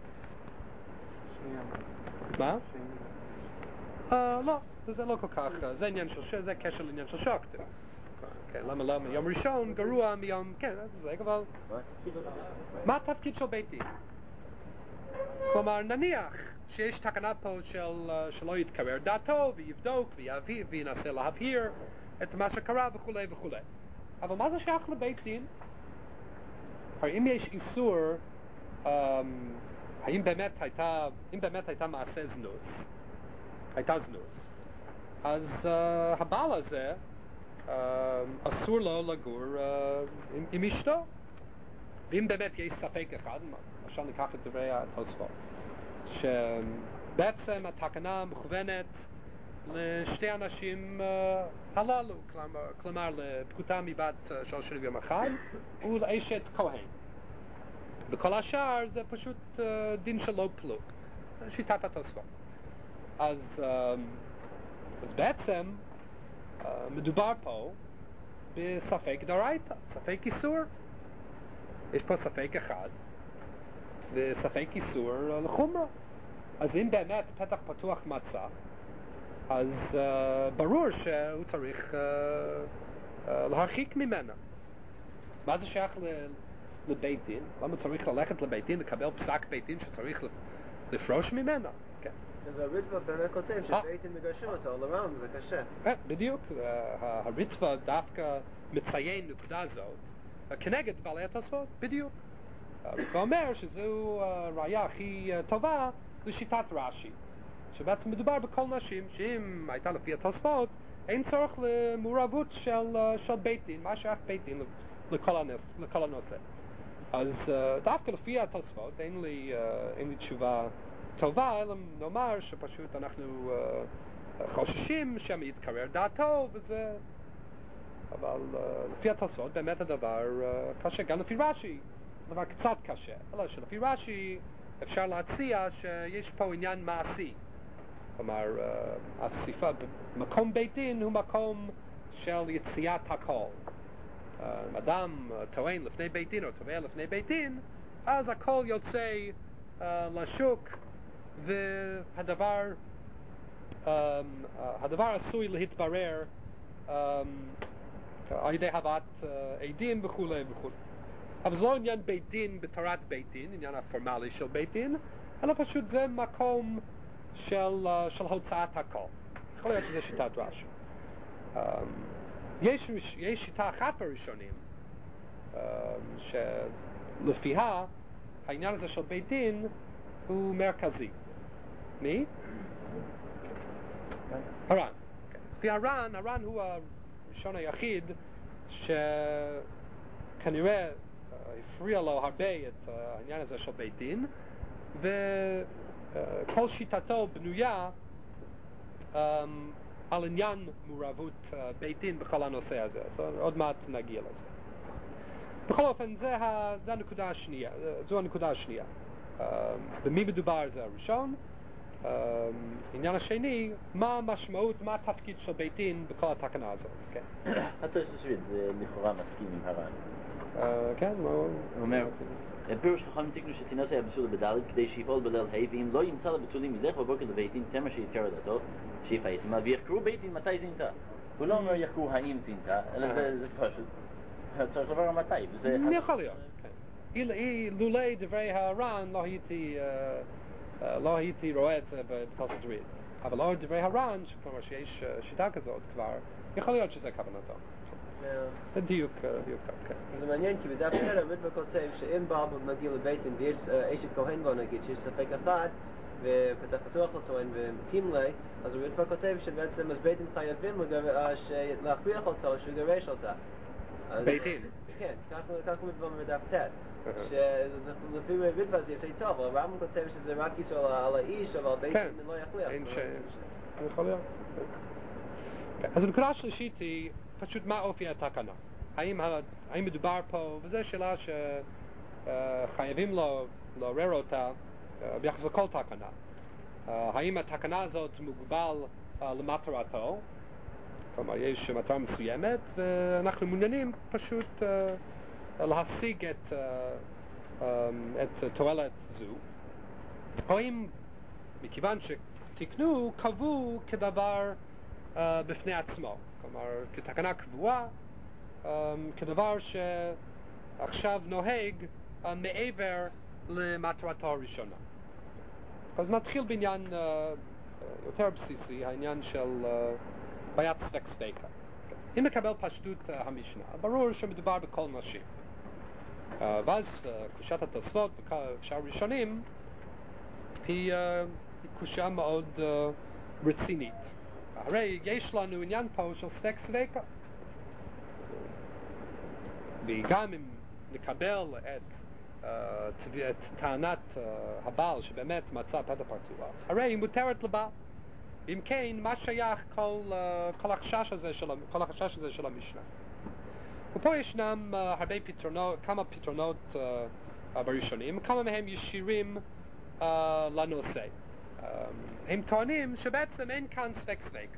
מה? לא, זה לא כל כך, זה עניין זה קשר לעניין של שוקת. כן, למה יום ראשון גרוע מיום, כן, זה אבל... מה התפקיד של בית דין? כלומר, נניח שיש תקנה פה שלא יתקרר דעתו ויבדוק וינסה להבהיר את מה שקרה וכו' וכו'. אבל מה זה שייך לבית דין? הרי אם יש איסור, אם באמת הייתה מעשה זנוס, הייתה זנוס, אז הבעל הזה אסור לו לגור עם אשתו. ואם באמת יש ספק אחד, עכשיו ניקח את דברי התוספות, שבעצם התקנה מכוונת לשתי אנשים הללו, כלומר לפחותה מבת 3 שנים ויום אחד ולאשת כהן. וכל השאר זה פשוט דין של לא פלוג, שיטת התוספות. אז בעצם מדובר פה בספק דאורייתא, ספק איסור. יש פה ספק אחד וספק איסור לחומרה. אז אם באמת פתח פתוח מצא, אז ברור שהוא צריך להרחיק ממנה. מה זה שייך לבית דין? למה צריך ללכת לבית דין, לקבל פסק בית דין שצריך לפרוש ממנה? כן. אז הריטב"א באמת כותב שבית דין מגרשים אותו, לרמב"ם זה קשה. בדיוק, הריטב"א דווקא מציין נקודה זאת כנגד בעלי התוספות, בדיוק. הריטב"א אומר שזו הראיה הכי טובה לשיטת רש"י, שבעצם מדובר בכל נשים, שאם הייתה לפי התוספות, אין צורך למעורבות של בית דין, מה שייך בית דין לכל הנושא. אז דווקא לפי התוספות אין לי תשובה טובה, אלא נאמר שפשוט אנחנו חוששים שמא יתקרר דעתו, וזה... אבל לפי התוספות באמת הדבר קשה, גם לפי רש"י, הדבר קצת קשה, אלא שלפי רש"י אפשר להציע שיש פה עניין מעשי. כלומר, הסיפה, מקום בית דין הוא מקום של יציאת הכל. אדם טוען לפני בית דין או תובע לפני בית דין, אז הכל יוצא לשוק, והדבר עשוי להתברר על ידי הבאת עדים וכו' וכו'. אבל זה לא עניין בית דין בתורת בית דין, עניין הפורמלי של בית דין, אלא פשוט זה מקום של הוצאת הכל. יכול להיות שזה שיטת רש"י. יש שיטה אחת בראשונים, שלפיה העניין הזה של בית דין הוא מרכזי. מי? הר"ן. לפי הר"ן הוא הראשון היחיד שכנראה הפריע לו הרבה את העניין הזה של בית דין, וכל שיטתו בנויה על עניין מעורבות בית דין בכל הנושא הזה. עוד מעט נגיע לזה. בכל אופן, זו הנקודה השנייה. במי מדובר זה הראשון. העניין השני, מה המשמעות, מה התפקיד של בית דין בכל התקנה הזאת. אתה חושב זה לכאורה מסכים עם הר"ן. כן, הוא אומר, פירוש חכמים תיקנו שתינס היה בסולה בדלת כדי שיפעול בליל ה' ואם לא ימצא לבתולים ילך בבוקר לבית דין תמר שיתקרא דתו שיפעיס עמה ויחקרו בית דין מתי זינתה. הוא לא אומר יחקרו האם זינתה, אלא זה פשוט צריך לברר מתי. יכול להיות, כן. לולא דברי הר"ן לא הייתי רואה את זה בתוספות ריד. אבל לאור דברי הר"ן, כלומר שיש שיטה כזאת כבר, יכול להיות שזה כוונתו. זה דיוק טוב, כן. זה מעניין, כי בדף אחר המדבר כותב שאם בעל מגיע לבית דין ויש אשת כהן בו נגיד, שיש ספק אחד ופתח פתוח לטוען ומקים לי, אז המדבר כותב שבעצם אז בית דין חייבים להכריח אותו שהוא יגרש אותה. בית דין? כן, כך הוא מדבר בדף תת. שלפי מדבר זה יעשה טוב, אבל הרמב"ם כותב שזה רק אישו על האיש, אבל בית דין לא יכריח. יכול להיות. אז הנקודה השלישית היא פשוט מה אופי התקנה. האם מדובר פה, וזו שאלה שחייבים לעורר אותה ביחס לכל תקנה. האם התקנה הזאת מוגבל למטרתו, כלומר יש מטרה מסוימת, ואנחנו מעוניינים פשוט להשיג את תועלת זו, או אם מכיוון שתקנו קבעו כדבר בפני עצמו, כלומר כתקנה קבועה, כדבר שעכשיו נוהג מעבר למטרתו הראשונה. אז נתחיל בעניין יותר בסיסי, העניין של בעיית ספק ספיקה. אם נקבל פשטות המשנה, ברור שמדובר בכל נשים. ואז קושת התוספות ושאר הראשונים היא קושה מאוד רצינית. הרי יש לנו עניין פה של ספק ספיקה. וגם אם נקבל את טענת הבעל שבאמת מצא פתח פתוח, הרי היא מותרת לבעל. אם כן, מה שייך כל החשש הזה של המשנה? ופה ישנם כמה פתרונות בראשונים, כמה מהם ישירים לנושא. הם טוענים שבעצם אין כאן ספק ספק.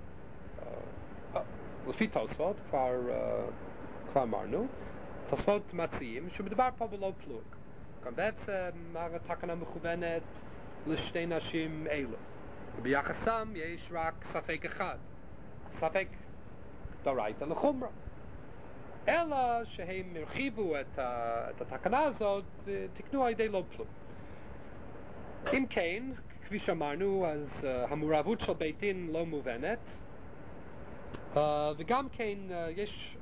לפי תוספות, כבר אמרנו, תוספות מציעים שמדובר פה בלא פלוג. כאן בעצם התקנה מכוונת לשתי נשים אלו. וביחסם יש רק ספק אחד, ספק דאורייתא לחומרא. אלא שהם הרחיבו את התקנה הזאת ותקנו על ידי לא פלוג. אם כן, כפי שאמרנו, אז המעורבות של בית דין לא מובנת, וגם כן יש,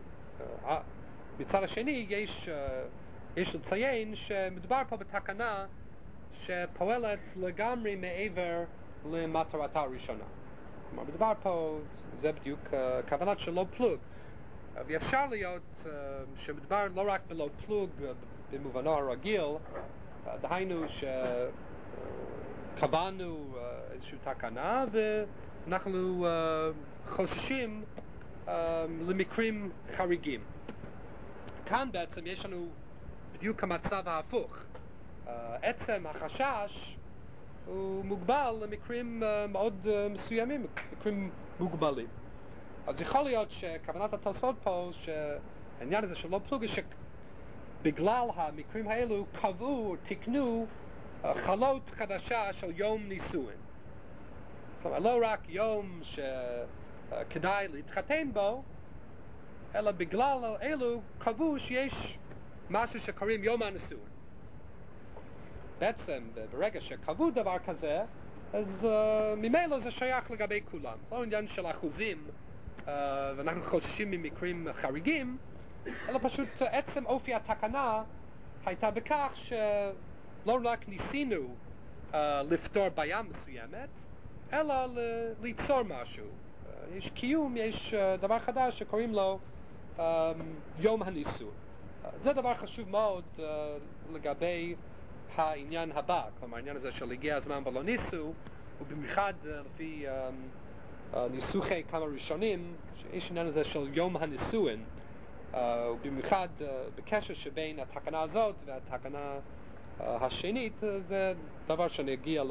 מצד השני יש לציין שמדובר פה בתקנה שפועלת לגמרי מעבר למטרתה הראשונה. כלומר, מדובר פה, זה בדיוק כוונת של לא פלוג. ואפשר להיות שמדובר לא רק בלא פלוג במובנו הרגיל, דהיינו שקבענו איזושהי תקנה אנחנו חוששים למקרים חריגים. כאן בעצם יש לנו בדיוק המצב ההפוך. עצם החשש הוא מוגבל למקרים מאוד מסוימים, מקרים מוגבלים. אז יכול להיות שכוונת התוספות פה, שהעניין הזה של לא פלוגה, שבגלל המקרים האלו קבעו, תקנו חלות חדשה של יום נישואין. כלומר, לא רק יום שכדאי להתחתן בו, אלא בגלל אלו קבעו שיש משהו שקוראים יום הנישואין. בעצם, ברגע שקבעו דבר כזה, אז ממילא זה שייך לגבי כולם. זה לא עניין של אחוזים, ואנחנו חוששים ממקרים חריגים, אלא פשוט עצם אופי התקנה הייתה בכך שלא רק ניסינו לפתור בעיה מסוימת, אלא ליצור משהו. יש קיום, יש דבר חדש שקוראים לו יום הנישואין. זה דבר חשוב מאוד לגבי העניין הבא, כלומר העניין הזה של הגיע הזמן ולא ניסו, ובמיוחד לפי ניסוחי כמה ראשונים, שיש עניין הזה של יום הנישואין, ובמיוחד בקשר שבין התקנה הזאת והתקנה השנית, זה דבר שאני אגיע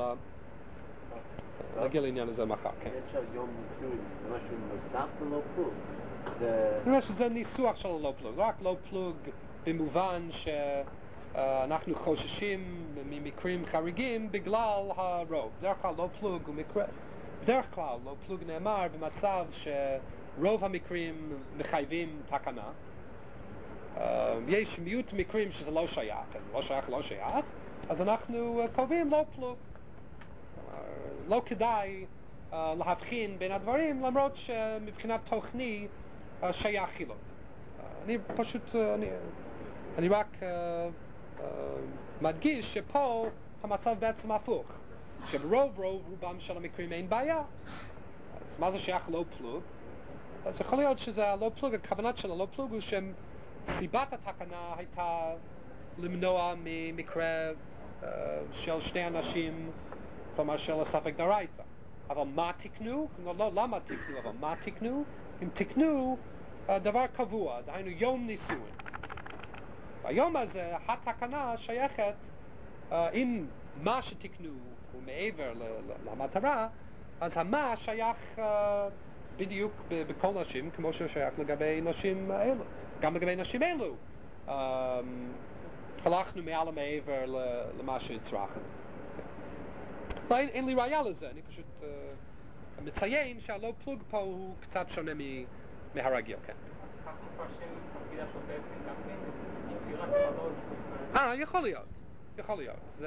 לעניין הזה מחר. אפשר יום נישואין, זה משהו נוסף ללא פלוג? אני חושב שזה ניסוח של לא פלוג, רק לא פלוג במובן אנחנו חוששים ממקרים חריגים בגלל הרוב. בדרך כלל לא פלוג הוא מקרה, בדרך כלל לא פלוג נאמר במצב שרוב המקרים מחייבים תקנה. יש מיעוט מקרים שזה לא שייך, לא שייך, אז אנחנו קובעים לא פלוג. לא כדאי להבחין בין הדברים, למרות שמבחינת תוכני שייך חילוק. אני רק מדגיש שפה המצב בעצם הפוך, שברוב רובם של המקרים אין בעיה. אז מה זה שייך לא פלוג? אז יכול להיות שזה הלא פלוג, הכוונת של הלא פלוג הוא שסיבת התקנה הייתה למנוע ממקרה של שני אנשים, כלומר של הספק דרייתא. אבל מה תקנו? לא למה תקנו, אבל מה תקנו? אם תקנו דבר קבוע, דהיינו יום נישואין. היום הזה, התקנה שייכת, אם מה שתקנו הוא מעבר למטרה, אז המה שייך בדיוק בכל נשים, כמו ששייך לגבי נשים אלו. גם לגבי נשים אלו, הלכנו מעל ומעבר למה שהצרכנו. אין לי ראיה לזה, אני פשוט מציין שהלא פלוג פה הוא קצת שונה מהרגיל, כן. יכול להיות.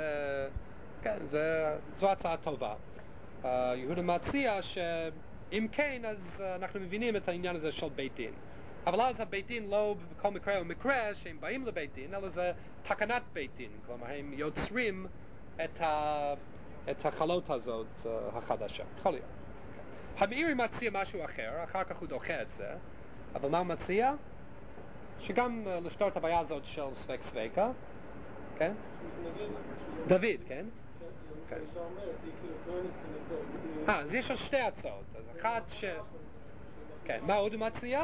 זו הצעה טובה. יהודה מציע שאם כן, אז אנחנו מבינים את העניין הזה של בית דין. אבל אז הבית דין לא בכל מקרה ומקרה שהם באים לבית דין, אלא זה תקנת בית דין. כלומר, הם יוצרים את החלות הזאת החדשה. יכול להיות. המאירי מציע משהו אחר, אחר כך הוא דוחה את זה, אבל מה הוא מציע? שגם לפתור את הבעיה הזאת של ספק ספקה, כן? דוד, כן? אז יש עוד שתי הצעות. אז אחת כן, מה עוד הוא מציע?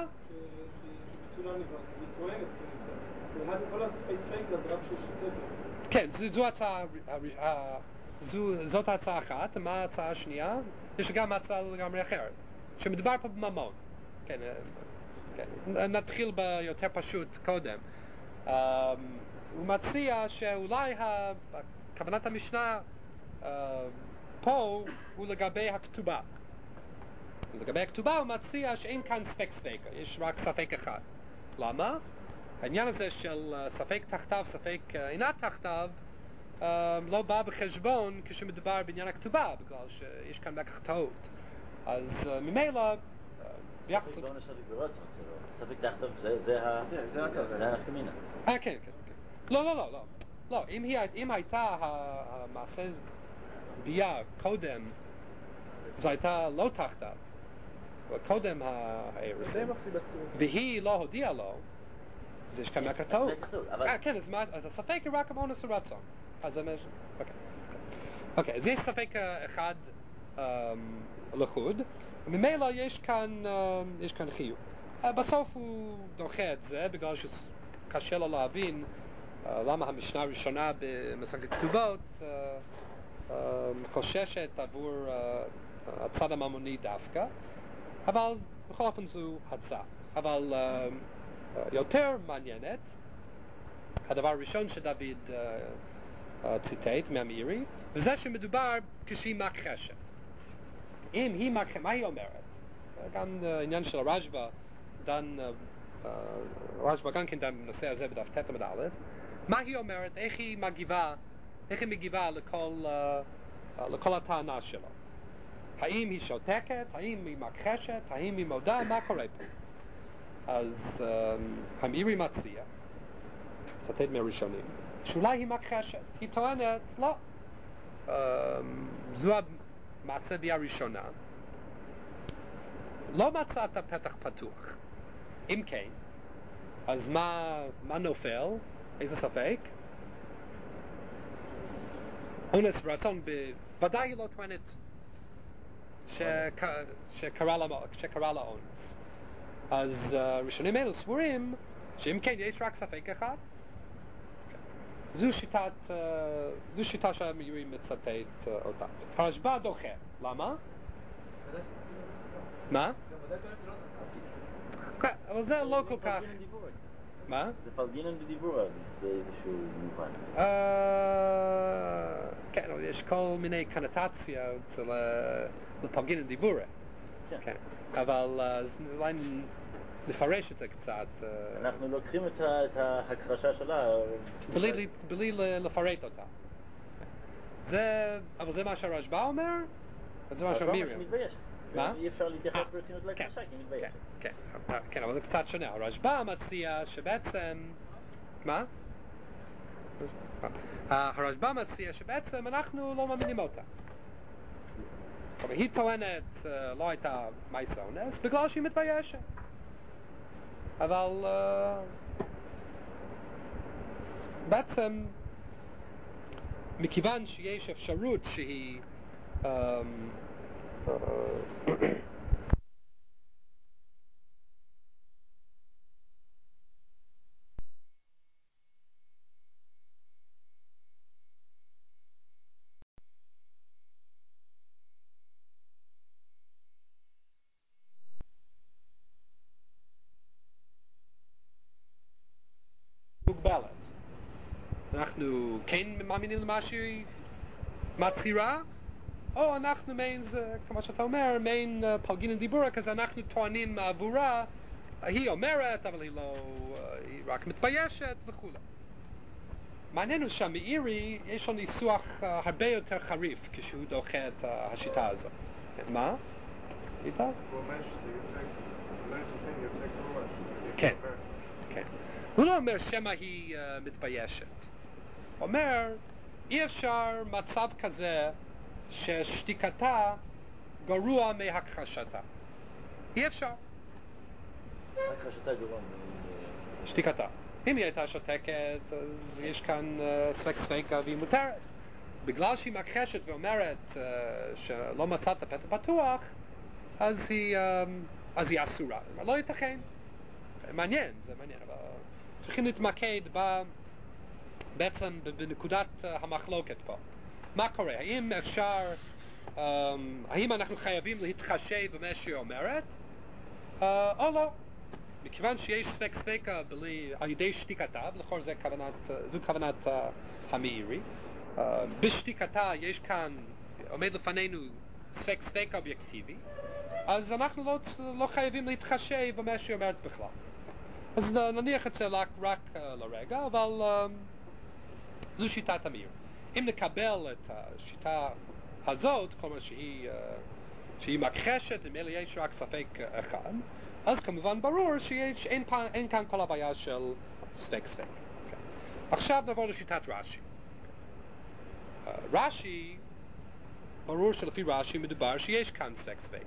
כן, זאת ההצעה אחת. מה ההצעה השנייה? יש גם הצעה לגמרי אחרת, שמדובר פה בממון. כן, נתחיל ביותר פשוט קודם. הוא מציע שאולי כוונת המשנה פה הוא לגבי הכתובה. לגבי הכתובה הוא מציע שאין כאן ספק ספקה, יש רק ספק אחד. למה? העניין הזה של ספק תחתיו, ספק אינה תחתיו, לא בא בחשבון כשמדובר בעניין הכתובה, בגלל שיש כאן מקח טעות. אז ממילא ביחס... ספק תחתיו זה הכמינה. כן. לא, אם הייתה המעשה בייה קודם, זו הייתה לא תחתיו, קודם האירוסים, והיא לא הודיעה לו, אז יש כאן מקח טעות. כן, אז הספק היא רק אונס הרצון. אוקיי, אז יש ספק אחד לחוד, וממילא יש כאן חיוב. בסוף הוא דוחה את זה, בגלל שקשה לו להבין למה המשנה הראשונה במסכת כתובות חוששת עבור הצד הממוני דווקא, אבל בכל אופן זו הצעה. אבל יותר מעניינת, הדבר הראשון שדוד ציטט מהמאירי, וזה שמדובר כשהיא מכחשת. אם היא מכחשת, מה היא אומרת? גם עניין של הרשב"א, הרשב"א גם כן דן בנושא הזה בדף ט' עמוד א', מה היא אומרת? איך היא מגיבה לכל הטענה שלו? האם היא שותקת? האם היא מכחשת? האם היא מודה? מה קורה פה? אז המאירי מציע, צטט מהראשונים, שאולי היא מכחשת. היא טוענת, לא. זו המעשה ביאה הראשונה. לא מצאת פתח פתוח. אם כן, אז מה נופל? איזה ספק? אונס ורצון, ודאי היא לא טוענת שקרה לה אונס. אז ראשונים אלו סבורים שאם כן יש רק ספק אחד. זו שיטה שהמאירי מצטט אותה. הרשב"א דוחה. למה? מה? אבל זה לא כל כך... מה? זה פלגינן בדיבור באיזשהו מובן. כן, אבל יש כל מיני קונוטציות לפלגינן דיבורה. כן. אבל אולי נפרש את זה קצת. אנחנו לוקחים את ההכחשה שלה בלי לפרט אותה. אבל זה מה שהרשב"א אומר? זה מה שהמאירי אומר. מה? אי אפשר להתייחס ברצינות להכחשה כי היא מתביישת. כן, אבל זה קצת שונה. הרשב"א מציע שבעצם... מה? הרשב"א מציע שבעצם אנחנו לא מאמינים אותה. היא טוענת לא הייתה מעשה אונס בגלל שהיא מתביישת. אבל בעצם מכיוון שיש אפשרות שהיא מוגבלת. אנחנו כן מאמינים למה שהיא מצהירה, או אנחנו מעין, כמו שאתה אומר, מעין פלגינן דיבורה, כזה אנחנו טוענים עבורה, היא אומרת, אבל היא רק מתביישת וכו'. מעניין הוא שהמאירי יש לו ניסוח הרבה יותר חריף כשהוא דוחה את השיטה הזאת. מה? איתה? הוא אומר שזה יותר גרוע. כן. הוא לא אומר שמה היא מתביישת. הוא אומר, אי אפשר מצב כזה ששתיקתה גרוע מהכחשתה. אי אפשר. הכחשתה גרוע שתיקתה. אם היא הייתה שותקת, אז יש כאן ספק והיא מותרת. בגלל שהיא מכחשת ואומרת שלא מצאת פתח פתוח, אז היא אסורה. לא ייתכן. מעניין, זה מעניין, אבל צריכים להתמקד בעצם בנקודת המחלוקת פה. מה קורה? האם אנחנו חייבים להתחשב במה שהיא אומרת, או לא? מכיוון שיש ספקה על ידי שתיקתה, ולכל זו כוונת המאירי, בשתיקתה יש כאן, עומד לפנינו ספק אובייקטיבי, אז אנחנו לא חייבים להתחשב במה שהיא אומרת בכלל. אז נניח את זה רק לרגע, אבל זו שיטת המאירי. אם נקבל את השיטה הזאת, כלומר שהיא מכחשת, אם אלה יש רק ספק אחד, אז כמובן ברור שאין כאן כל הבעיה של ספק. עכשיו נעבור לשיטת רש"י. רש"י, ברור שלפי רש"י מדובר שיש כאן ספק.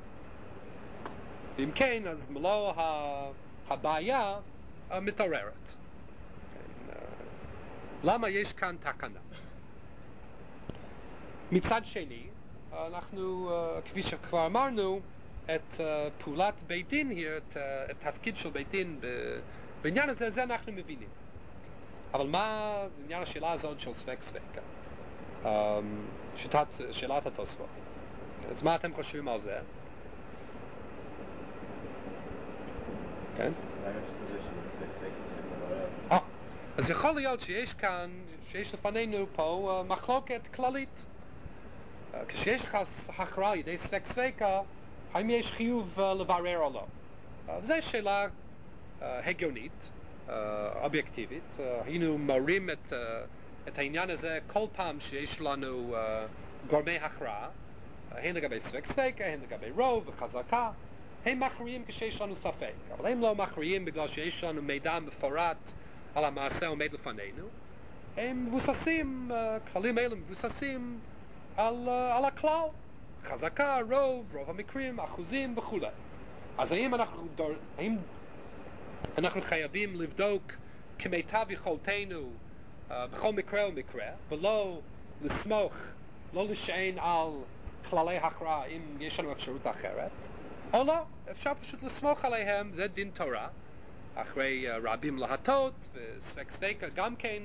ואם כן, אז מלוא הבעיה מתעוררת. למה יש כאן תקנה? מצד שני, אנחנו, כפי שכבר אמרנו, את פעולת בית דין hier, את תפקיד של בית דין בעניין הזה, זה אנחנו מבינים. אבל מה עניין השאלה הזאת של ספק ספקה? שאלת התוספות. אז מה אתם חושבים על זה? כן? אז יכול להיות שיש לפנינו פה מחלוקת כללית. כשיש לך הכרעה על ידי ספק ספקה, האם יש חיוב לברר או לא? זו שאלה הגיונית, אובייקטיבית. היינו מראים את העניין הזה כל פעם שיש לנו גורמי הכרעה, הן לגבי ספק ספקה, הן לגבי רוב וחזקה. הם מכריעים כשיש לנו ספק, אבל הם לא מכריעים בגלל שיש לנו מידע מפורט על המעשה עומד לפנינו. הם מבוססים, כללים אלה מבוססים על הכלל, חזקה, רוב המקרים, אחוזים וכו'. אז האם אנחנו חייבים לבדוק כמיטב יכולתנו בכל מקרה ומקרה, ולא לסמוך, לא לשען על כללי הכרעה אם יש לנו אפשרות אחרת, או לא, אפשר פשוט לסמוך עליהם, זה דין תורה, אחרי רבים להטות, וספק ספקה גם כן,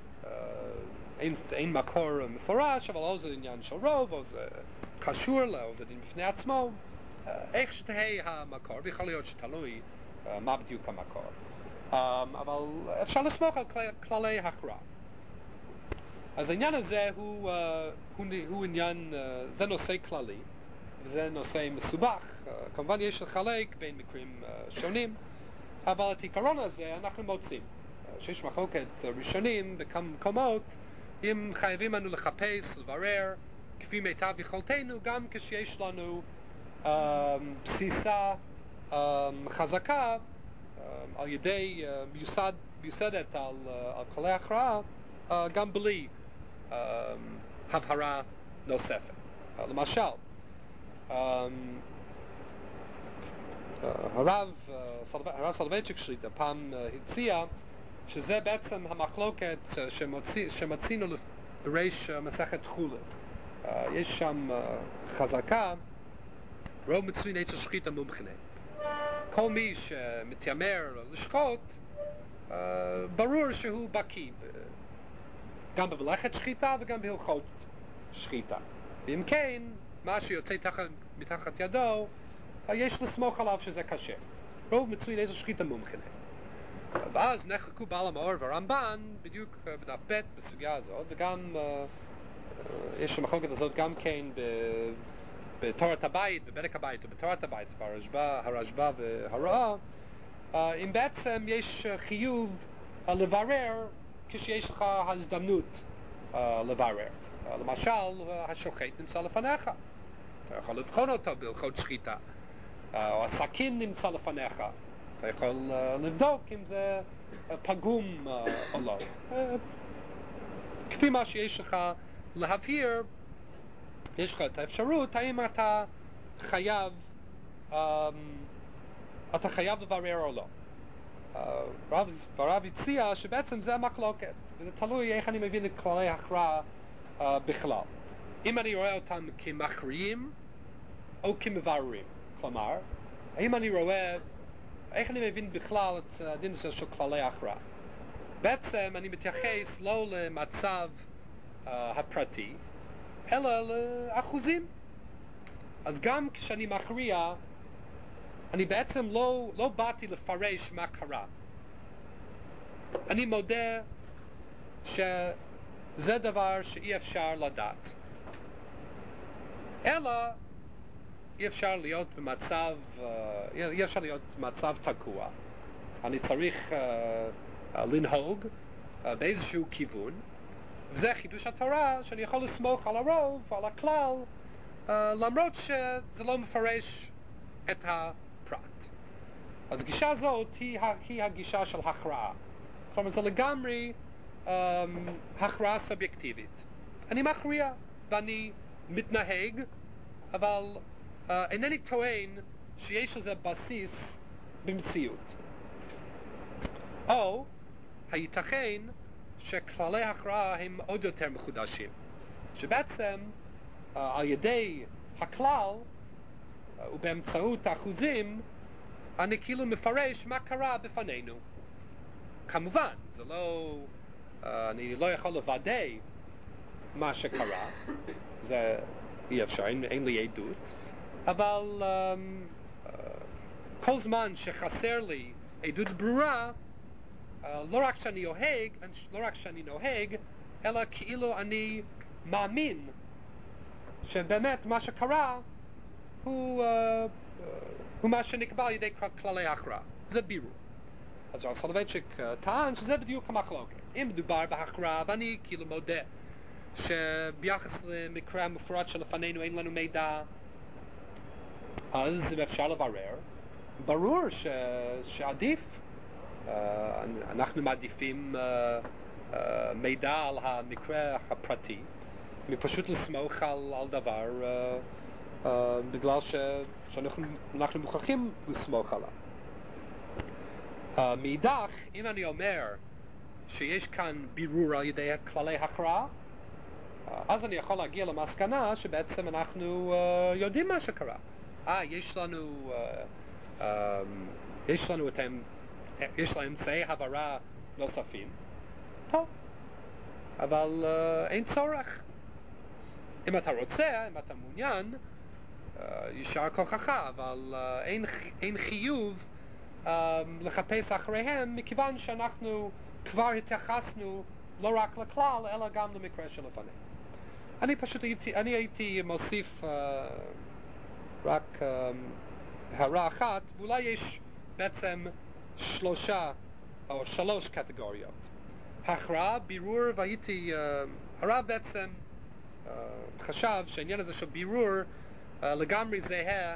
אין מקור מפורש, אבל או זה עניין של רוב, או זה קשור לה, או זה דין בפני עצמו, איך שתהיה המקור, ויכול להיות שתלוי מה בדיוק המקור. אבל אפשר לסמוך על כללי הכרעה. אז העניין הזה הוא עניין, זה נושא כללי, וזה נושא מסובך. כמובן יש לחלק בין מקרים שונים, אבל את העיקרון הזה אנחנו מוצאים. שיש מחלוקת ראשונים בכמה מקומות, אם חייבים לנו לחפש, לברר, כפי מיטב יכולתנו, גם כשיש לנו בסיסה חזקה, על ידי מיוסדת על כלי הכרעה, גם בלי הבהרה נוספת. למשל, הרב סולובייצ'יק שליט"א פעם הציע שזה בעצם המחלוקת שמצינו בראש מסכת חולין. יש שם חזקה, רוב מצוי נצר שחיטה מומחנה. כל מי שמתיימר לשחוט, ברור שהוא בקיא גם במלאכת שחיטה וגם בהלכות שחיטה. ואם כן, מה שיוצא מתחת ידו, יש לסמוך עליו שזה קשה. רוב מצוי נצר שחיטה מומחנה. ואז נחלקו בעל המאור והרמב"ן בדיוק בדף ב' בסוגיה הזאת, וגם יש המחלוקת הזאת גם כן בתורת הבית, בבדק הבית ובתורת הבית, הרשב"א והר"א, אם בעצם יש חיוב לברר כשיש לך הזדמנות לברר. למשל, השוחט נמצא לפניך, אתה יכול לבחון אותו בהלכות שחיטה, או הסכין נמצא לפניך, אתה יכול לבדוק אם זה פגום או לא. כפי מה שיש לך להבהיר, יש לך את האפשרות, האם אתה חייב לברר או לא. הרב הציע שבעצם זה המחלוקת, וזה תלוי איך אני מבין את כללי הכרעה בכלל. אם אני רואה אותם כמכריעים או כמבררים, כלומר, האם אני רואה, איך אני מבין בכלל את הדין הזה של כללי הכרעה. בעצם אני מתייחס לא למצב הפרטי, אלא לאחוזים. אז גם כשאני מכריע, אני בעצם לא באתי לפרש מה קרה. אני מודה שזה דבר שאי אפשר לדעת. אלא אי אפשר להיות במצב תקוע. אני צריך לנהוג באיזשהו כיוון, וזה חידוש התורה שאני יכול לסמוך על הרוב ועל הכלל, למרות שזה לא מפרש את הפרט. אז הגישה הזאת היא הגישה של הכרעה. כלומר זה לגמרי הכרעה סובייקטיבית. אני מכריע ואני מתנהג, אבל אינני טוען שיש לזה בסיס במציאות. או הייתכן שכללי הכרעה הם עוד יותר מחודשים, שבעצם על ידי הכלל ובאמצעות האחוזים אני כאילו מפרש מה קרה בפנינו. כמובן, זה לא, אני לא יכול לוודא מה שקרה, זה אי אפשר, אין לי עדות, אבל כל זמן שחסר לי עדות ברורה, לא רק שאני נוהג, אלא כאילו אני מאמין שבאמת מה שקרה הוא מה שנקבע על ידי כללי ההכרעה. זה בירור. אז הרב סולובייצ'יק טען שזה בדיוק המחלוקת. אם מדובר בהכרעה, ואני כאילו מודה שביחס למקרה המפורט שלפנינו אין לנו מידע, אז אפשר לברר. ברור שעדיף, אנחנו מעדיפים מידע על המקרה הפרטי, מפשוט לסמוך על דבר בגלל שאנחנו מוכרחים לסמוך עליו. מאידך, אם אני אומר שיש כאן בירור על ידי כללי הכרעה, אז אני יכול להגיע למסקנה שבעצם אנחנו יודעים מה שקרה. יש לנו אמצעי הבהרה נוספים, טוב, אבל אין צורך. אם אתה רוצה, אם אתה מעוניין, יישר כוחך, אבל אין חיוב לחפש אחריהם, מכיוון שאנחנו כבר התייחסנו לא רק לכלל, אלא גם למקרה שלפנינו. אני הייתי מוסיף רק הערה אחת, ואולי יש בעצם שלוש קטגוריות. הכרעה, בירור, והייתי, הרב בעצם חשב שהעניין הזה של בירור לגמרי זהה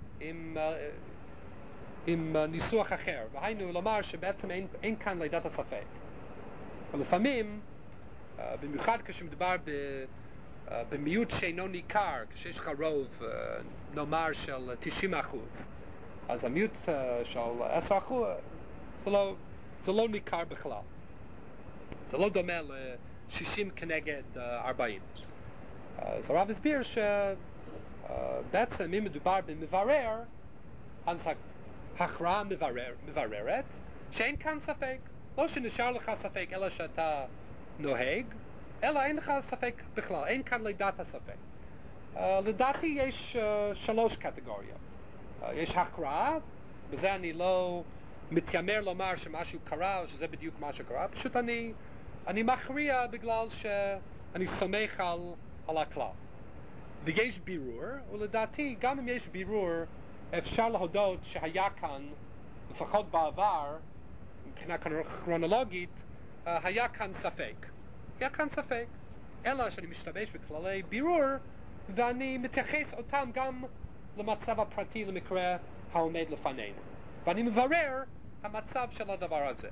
עם ניסוח אחר, והיינו לומר שבעצם אין כאן לידת הספק. ולפעמים, במיוחד כשמדובר במיעוט שאינו ניכר, כשיש לך רוב נאמר של 90%, אז המיעוט של 10% זה לא ניכר בכלל. זה לא דומה ל-60 כנגד 40. אז הרב הסביר שבעצם אם מדובר במברר, אז הכרעה מבררת שאין כאן ספק. לא שנשאר לך ספק אלא שאתה נוהג, אלא אין לך ספק בכלל, אין כאן לידת הספק. לדעתי יש שלוש קטגוריות. יש הכרעה, בזה אני לא מתיימר לומר שמשהו קרה או שזה בדיוק מה שקרה, פשוט אני מכריע בגלל שאני סומך על הכלל. ויש בירור, ולדעתי גם אם יש בירור אפשר להודות שהיה כאן, לפחות בעבר, מבחינה כרונולוגית, היה כאן ספק. אלא שאני משתמש בכללי בירור, ואני מתייחס אותם גם למצב הפרטי, למקרה העומד לפנינו. ואני מברר המצב של הדבר הזה.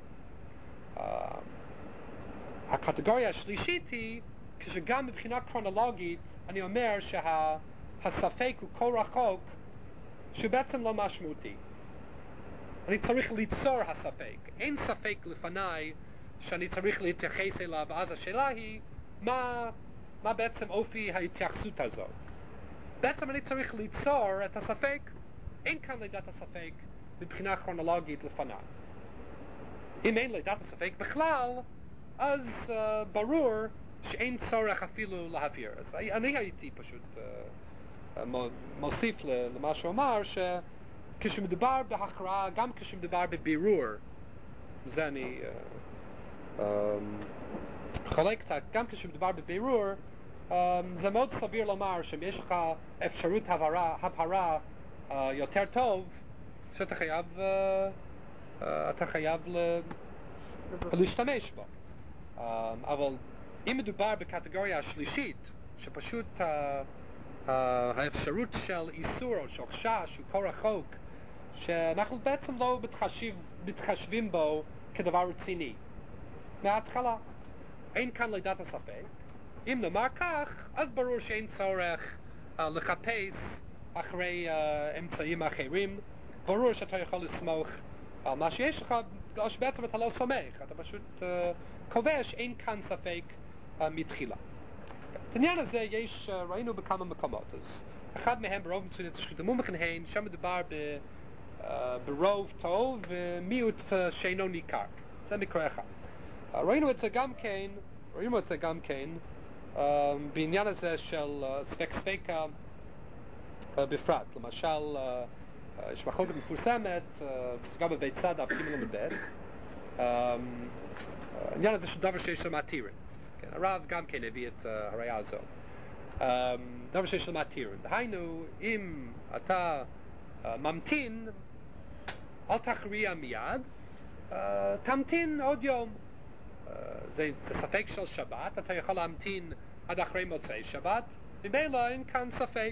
הקטגוריה השלישית היא, כשגם מבחינה כרונולוגית, אני אומר שהספק הוא כה רחוק, שבעצם לא משמעותי. אני צריך ליצור הספק. אין ספק לפניי שאני צריך להתייחס אליו, ואז השאלה היא, מה בעצם אופי ההתייחסות הזאת? בעצם אני צריך ליצור את הספק. אין כאן לידת הספק מבחינה כרונולוגית לפניי. אם אין לידת הספק בכלל, אז ברור שאין צורך אפילו להבהיר. אז אני הייתי פשוט מוסיף למה שאומר, שכשמדובר בהכרעה, גם כשמדובר בבירור, זה אני חולק קצת, גם כשמדובר בבירור, זה מאוד סביר לומר שאם יש לך אפשרות הבהרה יותר טוב, שאתה חייב להשתמש בו. אבל אם מדובר בקטגוריה השלישית, שפשוט האפשרות של איסור או של חשש הוא כה רחוק, שאנחנו בעצם לא מתחשבים בו כדבר רציני מההתחלה, אין כאן לידת הספק. אם נאמר כך, אז ברור שאין צורך לחפש אחרי אמצעים אחרים. ברור שאתה יכול לסמוך על מה שיש לך, בגלל שבעצם אתה לא סומך, אתה פשוט קובע שאין כאן ספק מתחילה. את העניין הזה ראינו בכמה מקומות. אז אחד מהם ברוב מצוין את השחיתות מומכן, שם מדובר ברוב טוב ומיעוט שאינו ניכר. זה מקרה אחד. ראינו את זה גם כן בעניין הזה של ספקה בפרט. למשל, יש מחלוקת מפורסמת, בסוגיה בבית צד, אף גימל ובית, העניין הזה של דבר שיש לו מתירין. הרב גם כן הביא את הראיה הזאת. דבר שיש לו מתירין. דהיינו, אם אתה ממתין, אל תכריע מיד, תמתין עוד יום. זה ספק של שבת, אתה יכול להמתין עד אחרי מוצאי שבת, ממילא אין כאן ספק.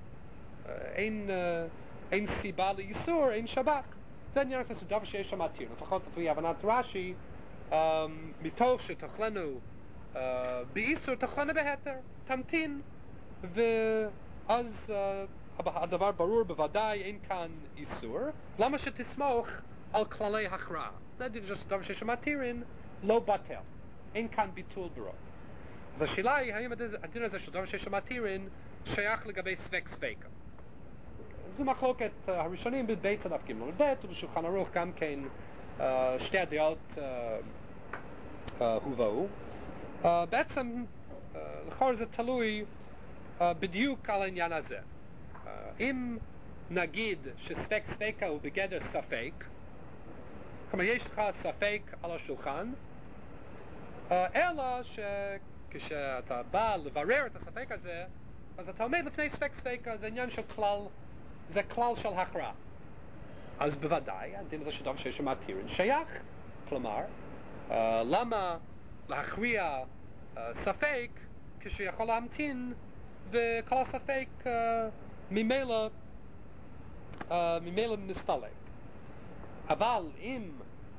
אין סיבה לאיסור, אין שבת. זה עניין של דבר שיש שם מתיר. לפחות לפי הבנת רש"י, מתוך שתאכלנו באיסור, תאכלנו בהתר. תמתין, ואז הדבר ברור בוודאי, אין כאן איסור. למה שתסמוך על כללי הכרעה? זה דבר שיש שם מתירין, לא בטל. אין כאן ביטול ברוב. אז השאלה היא, האם הדין הזה של דבר שיש שם מתירין שייך לגבי ספקה? זו מחלוקת הראשונים בבית צד אף גימל ובית, ובשולחן ערוך גם כן שתי הדעות הובאו. בעצם לכאורה זה תלוי בדיוק על העניין הזה. אם נגיד שספקה הוא בגדר ספק, כלומר יש לך ספק על השולחן, אלא שכשאתה בא לברר את הספק הזה, אז אתה עומד לפני ספקה, זה עניין של כלל, זה כלל של הכרעה. אז בוודאי, הדין הזה שדבר שיש שם מתירין שייך. כלומר, למה להכריע ספק כשיכול להמתין וכל הספק ממילא מסתלק. אבל אם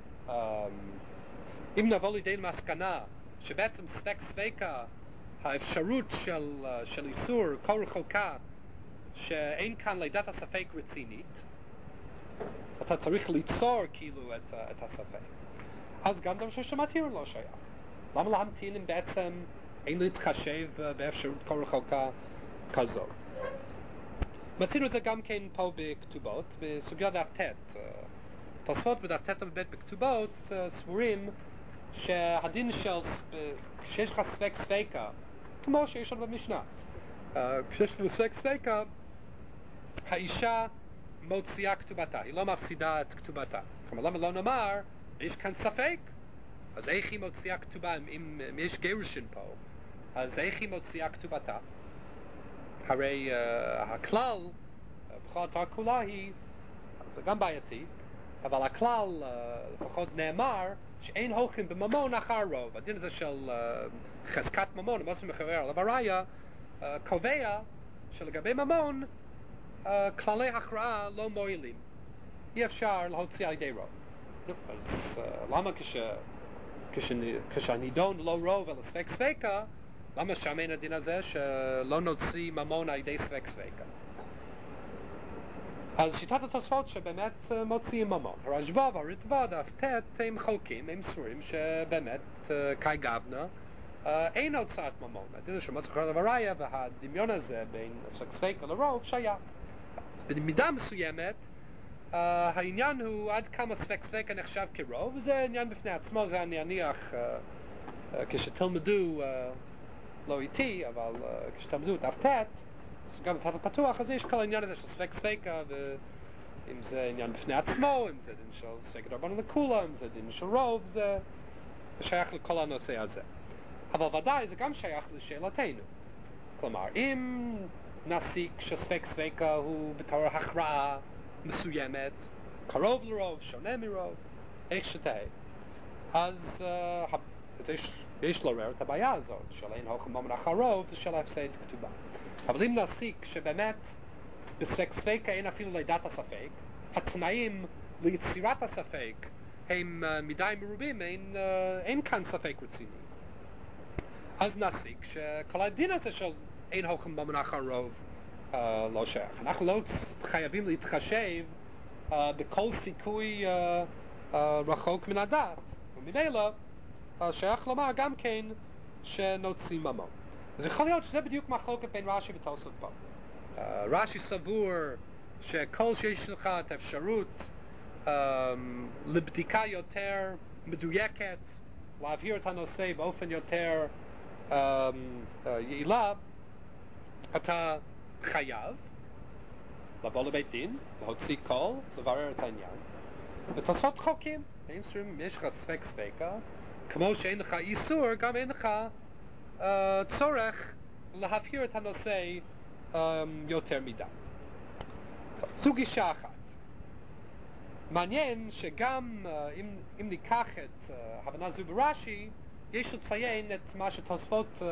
נבוא לידי מסקנה שבעצם ספקה, האפשרות של איסור כה רחוקה שאין כאן לידת הספק רצינית, אתה צריך ליצור כאילו את הספק, אז גם דבר ששמעתי לא שייך. למה להמתין אם בעצם אין להתחשב באפשרות כה רחוקה כזאת? מצינו את זה גם כן פה בכתובות, בסוגיה דף ט'. תוספות בדף ט' וב' בכתובות סבורים שהדין שיש לך ספקה, כמו שיש לנו במשנה, כשיש לנו ספקה, האישה מוציאה כתובתה, היא לא מפסידה את כתובתה. כלומר, למה לא נאמר, יש כאן ספק, אז איך היא מוציאה כתובה? אם יש גירושין פה, אז איך היא מוציאה כתובתה? הרי הכלל, בכל התורה כולה היא, זה גם בעייתי, אבל הכלל, לפחות נאמר, שאין הולכים בממון אחר רוב. הדין הזה של חזקת ממון, מה שמחבר עליו הראיה, קובע שלגבי ממון, כללי הכרעה לא מועילים. אי אפשר להוציא על ידי רוב. אז למה כשהנידון לא רוב אלא ספקה, למה שם אין הדין הזה שלא נוציא ממון על ידי ספקה? אז שיטת התוספות שבאמת מוציאים ממון. הרשב"א והרטב"א דף ט' הם חולקים, הם סבורים שבאמת קאי גבנה אין הוצאת ממון. הדין שמוצא חרב הראיה והדמיון הזה בין ספקה לרוב שייך. במידה מסוימת העניין הוא עד כמה ספקה נחשב כרוב, וזה עניין בפני עצמו. זה אני אניח כשתלמדו, לא איתי, אבל כשתלמדו דף ט', גם בפתח פתוח, אז יש כל העניין הזה של ספקה, ואם זה עניין בפני עצמו, אם זה דין של ספק רבנו לכולה, אם זה דין של רוב, זה שייך לכל הנושא הזה. אבל ודאי זה גם שייך לשאלתנו. כלומר, אם נסיק שספקה הוא בתור הכרעה מסוימת, קרוב לרוב, שונה מרוב, איך שתהי, אז יש לעורר את הבעיה הזאת, של אין הולכים ממון אחר רוב, ושל ההפסד כתובה. אבל אם נסיק שבאמת בספקה אין אפילו לידת הספק, התנאים ליצירת הספק הם מדי מרובים, אין כאן ספק רציני, אז נסיק שכל הדין הזה של אין הולכים ממון אחר רוב לא שייך. אנחנו לא חייבים להתחשב בכל סיכוי רחוק מן הדעת, וממילא שייך לומר גם כן שנוציא ממון. אז יכול להיות שזה בדיוק מחלוקת בין רש"י ותוספות פה. רש"י סבור שכל שיש לך את האפשרות לבדיקה יותר מדויקת, להבהיר את הנושא באופן יותר יעילה, אתה חייב לבוא לבית דין, להוציא קול, לברר את העניין. ותוספות חוקים, יש לך ספק ספקה, כמו שאין לך איסור, גם אין לך צורך להבהיר את הנושא יותר מדי. זו גישה אחת. מעניין שגם אם ניקח את הבנה זו ברש"י, יש לציין את מה שתוספות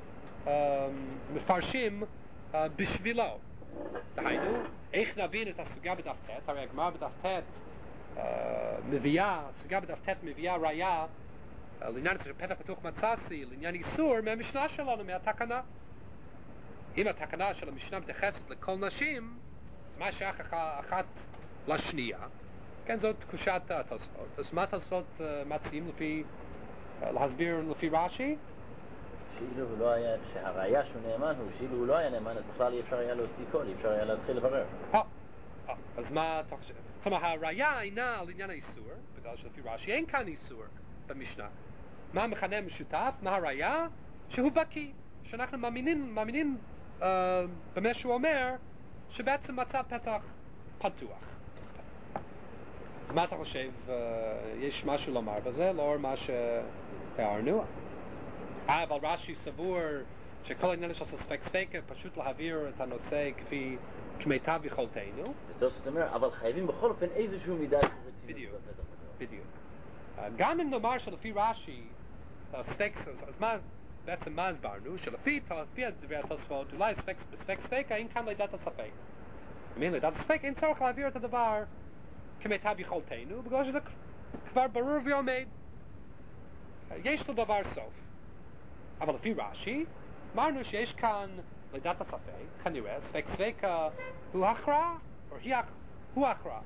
מפרשים בשבילו. דהיינו, איך נבין את הסוגיה בדף ט'? הרי הגמרא בדף ט' הסוגיה בדף ט' מביאה ראיה לעניין של פתח פתוח מצאסי, לעניין איסור מהמשנה שלנו, מהתקנה. אם התקנה של המשנה מתייחסת לכל נשים, אז מה שייך אחת לשנייה? כן, זאת קושת התוספות. אז מה התוספות מציעים להסביר לפי רש"י? שאילו הוא לא היה, שהראיה שהוא נאמן הוא שאילו הוא לא היה נאמן, אז בכלל אי אפשר היה להוציא קול, אי אפשר היה להתחיל לברר. אז מה אתה חושב? כלומר, הראיה אינה על עניין האיסור, בגלל שלפי רש"י אין כאן איסור במשנה. מה המכנה המשותף? מה הראיה? שהוא בקיא. שאנחנו מאמינים במה שהוא אומר, שבעצם מצא פתח פתוח. אז מה אתה חושב? יש משהו לומר בזה, לאור מה שהערנו? אבל רש"י סבור שכל העניין של ספק ספקה פשוט להעביר את הנושא כמיטב יכולתנו. זאת אומרת, אבל חייבים בכל אופן איזשהו מידה של רצינות. בדיוק. גם אם נאמר שלפי רש"י, אז מה הסברנו? שלפי דברי התוספות, אולי ספק ספקה אין כאן לידת הספק. לידת הספק אין צורך להעביר את הדבר כמיטב יכולתנו, בגלל שזה כבר ברור ועומד. יש לדבר סוף. אבל לפי רש"י, אמרנו שיש כאן לידת הספק, כנראה, ספק ספקה הוא הכרעה, או הוא הכרעה.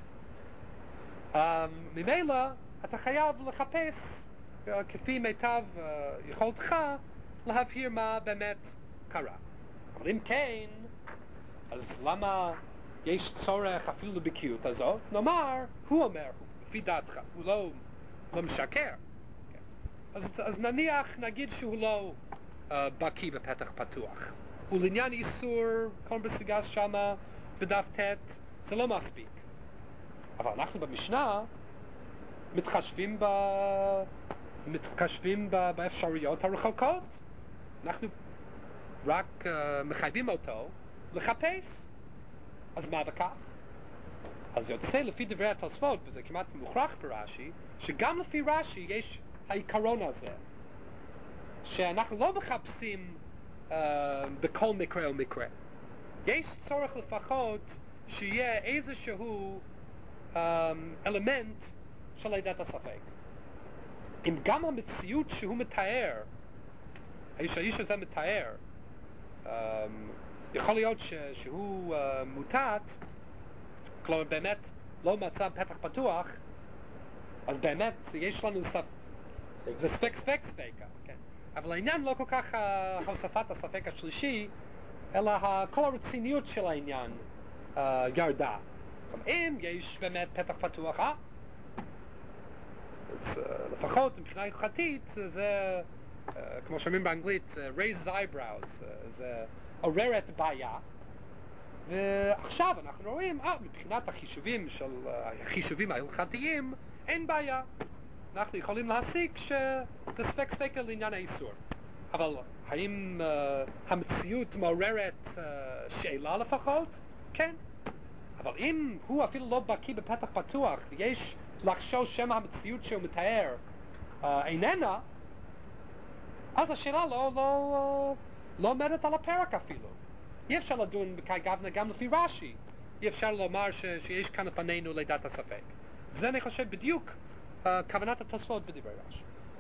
ממילא, אתה חייב לחפש, כפי מיטב יכולתך, להבהיר מה באמת קרה. אבל אם כן, אז למה יש צורך אפילו לבקיאות הזאת? נאמר, הוא אומר, לפי דעתך, הוא לא משקר. אז נגיד שהוא לא בקיא בפתח פתוח. ולעניין איסור, כל בסוגיה שמה בדף ט', זה לא מספיק. אבל אנחנו במשנה מתחשבים באפשרויות הרחוקות. אנחנו רק מחייבים אותו לחפש. אז מה בכך? אז יוצא לפי דברי התוספות, וזה כמעט מוכרח ברש"י, שגם לפי רש"י יש העיקרון הזה, שאנחנו לא מחפשים בכל מקרה ומקרה. יש צורך לפחות שיהיה איזשהו אלמנט של לידת הספק. אם גם המציאות שהוא מתאר, האיש הזה מתאר, יכול להיות שהוא מוטט, כלומר באמת לא מצא פתח פתוח, אז באמת יש לנו זה ספק, כן. אבל העניין לא כל כך הוספת הספק השלישי, אלא כל הרציניות של העניין ירדה. אם יש באמת פתח פתוח, אז לפחות מבחינה הלכתית זה, כמו שאומרים באנגלית, raise eyebrows, זה עורר את בעיה. ועכשיו אנחנו רואים, מבחינת החישובים ההלכתיים, אין בעיה. אנחנו יכולים להסיק שזה ספק ספקה לעניין האיסור. אבל האם המציאות מעוררת שאלה לפחות? כן. אבל אם הוא אפילו לא בקיא בפתח פתוח, יש לחשוב שמא המציאות שהוא מתאר איננה, אז השאלה לא עומדת על הפרק אפילו. אי אפשר לדון בכגבנה גם לפי רש"י. אי אפשר לומר שיש כאן לפנינו לידת הספק. וזה אני חושב בדיוק כוונת התוספות בדברי רש"י.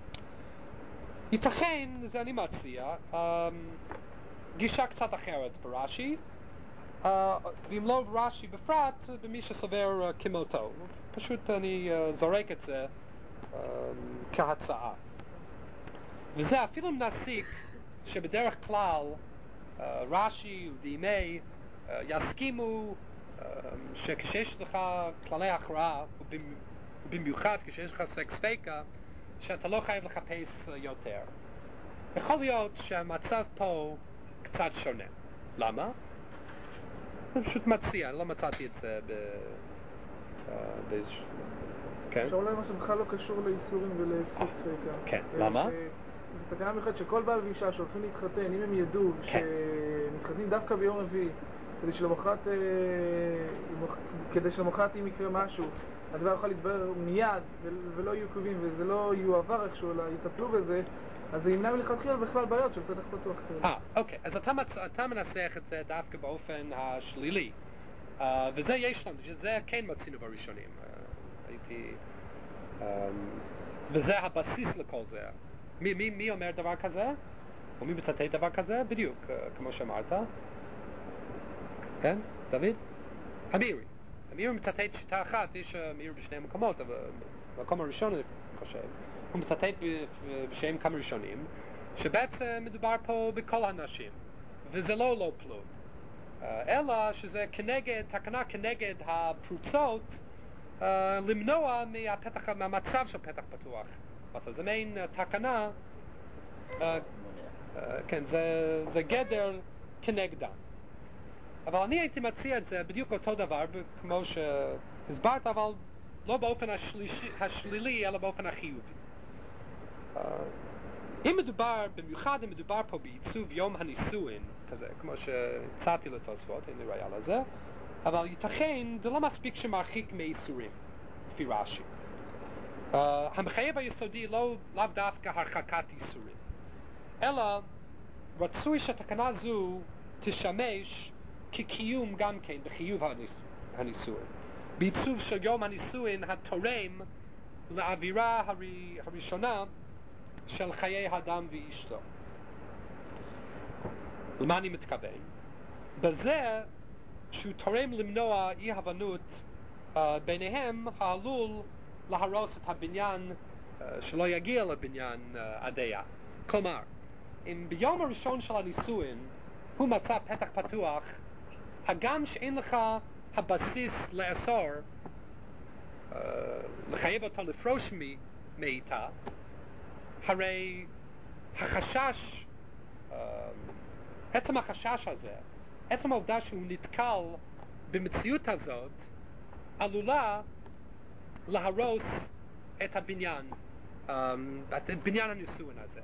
ייתכן, זה אני מציע, גישה קצת אחרת ברש"י, ואם לא רש"י בפרט, במי שסובר כמותו. פשוט אני זורק את זה כהצעה. וזה אפילו אם נסיק שבדרך כלל רש"י ודימי יסכימו שכשיש לך כללי הכרעה, ובמיוחד כשיש לך ספקה, שאתה לא חייב לחפש יותר. יכול להיות שהמצב פה קצת שונה. למה? אני פשוט מציע, לא מצאתי את זה באיזשהו... כן? אפשר אולי מה שבכלל לא קשור לאיסורים ולזכות ספקה. כן, למה? זו תקנה מיוחדת שכל בעל ואישה שהולכים להתחתן, אם הם ידעו שמתחתנים דווקא ביום רביעי, כדי שלמחרת אם יקרה משהו, הדבר יכול להתברר מיד ולא יהיו עיכובים וזה לא יועבר איכשהו, אלא יטפלו בזה, אז זה ימנע מלכתחילה בכלל בעיות של פתח פתוח כאלה. אוקיי, אז אתה מנסח את זה דווקא באופן השלילי, וזה יש לנו, שזה כן מצינו בראשונים. וזה הבסיס לכל זה. מי אומר דבר כזה? או מי מצטט דבר כזה? בדיוק, כמו שאמרת. כן, דוד? המירי מצטט שיטה אחת, יש מירי בשני מקומות, אבל במקום הראשון אני חושב, הוא מצטט בשם כמה ראשונים, שבעצם מדובר פה בכל הנשים, וזה לא פלוג, אלא שזה תקנה כנגד הפרוצות, למנוע מהמצב של פתח פתוח. זה מעין תקנה, כן, זה גדר כנגדם. אבל אני הייתי מציע את זה בדיוק אותו דבר, כמו שהסברת, אבל לא באופן השלילי, אלא באופן החיובי. במיוחד אם מדובר פה בעיצוב יום הנישואין, כזה, כמו שהצעתי לתוספות, אין לי ראיה לזה, אבל ייתכן, זה לא מספיק שמרחיק מאיסורים, לפי רש"י. המחייב היסודי לאו דווקא הרחקת איסורים, אלא רצוי שהתקנה זו תשמש כקיום גם כן בחיוב הנישואין, בעיצוב של יום הנישואין התורם לאווירה הראשונה של חיי האדם ואשתו. למה אני מתכוון? בזה שהוא תורם למנוע אי הבנות ביניהם העלול להרוס את הבניין, שלא יגיע לבניין הדעה. כלומר, אם ביום הראשון של הנישואין הוא מצא פתח פתוח, הגם שאין לך הבסיס לאסור, לחייב אותו לפרוש מאיתה, הרי החשש, עצם החשש הזה, עצם העובדה שהוא נתקל במציאות הזאת, עלולה להרוס את הבניין, את בניין הנישואין הזה.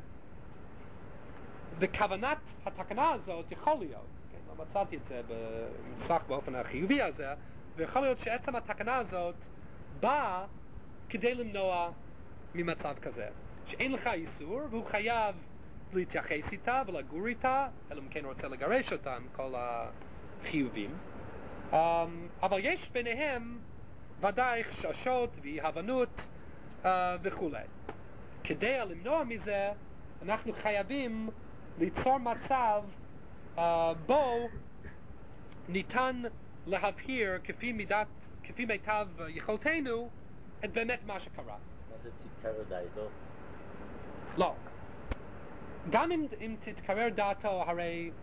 וכוונת התקנה הזאת יכול להיות, כן, לא מצאתי את זה במסך באופן החיובי הזה, ויכול להיות שעצם התקנה הזאת באה כדי למנוע ממצב כזה, שאין לך איסור והוא חייב להתייחס איתה ולגור איתה, אלא אם כן רוצה לגרש אותם, כל החיובים. אבל יש ביניהם ודאי חששות ואי הבנות וכו'. כדי למנוע מזה, אנחנו חייבים ליצור מצב בו ניתן להבהיר כפי מיטב יכולתנו את באמת מה שקרה. מה זה תתקרר דעתו? לא. גם אם תתקרר דעתו, הרי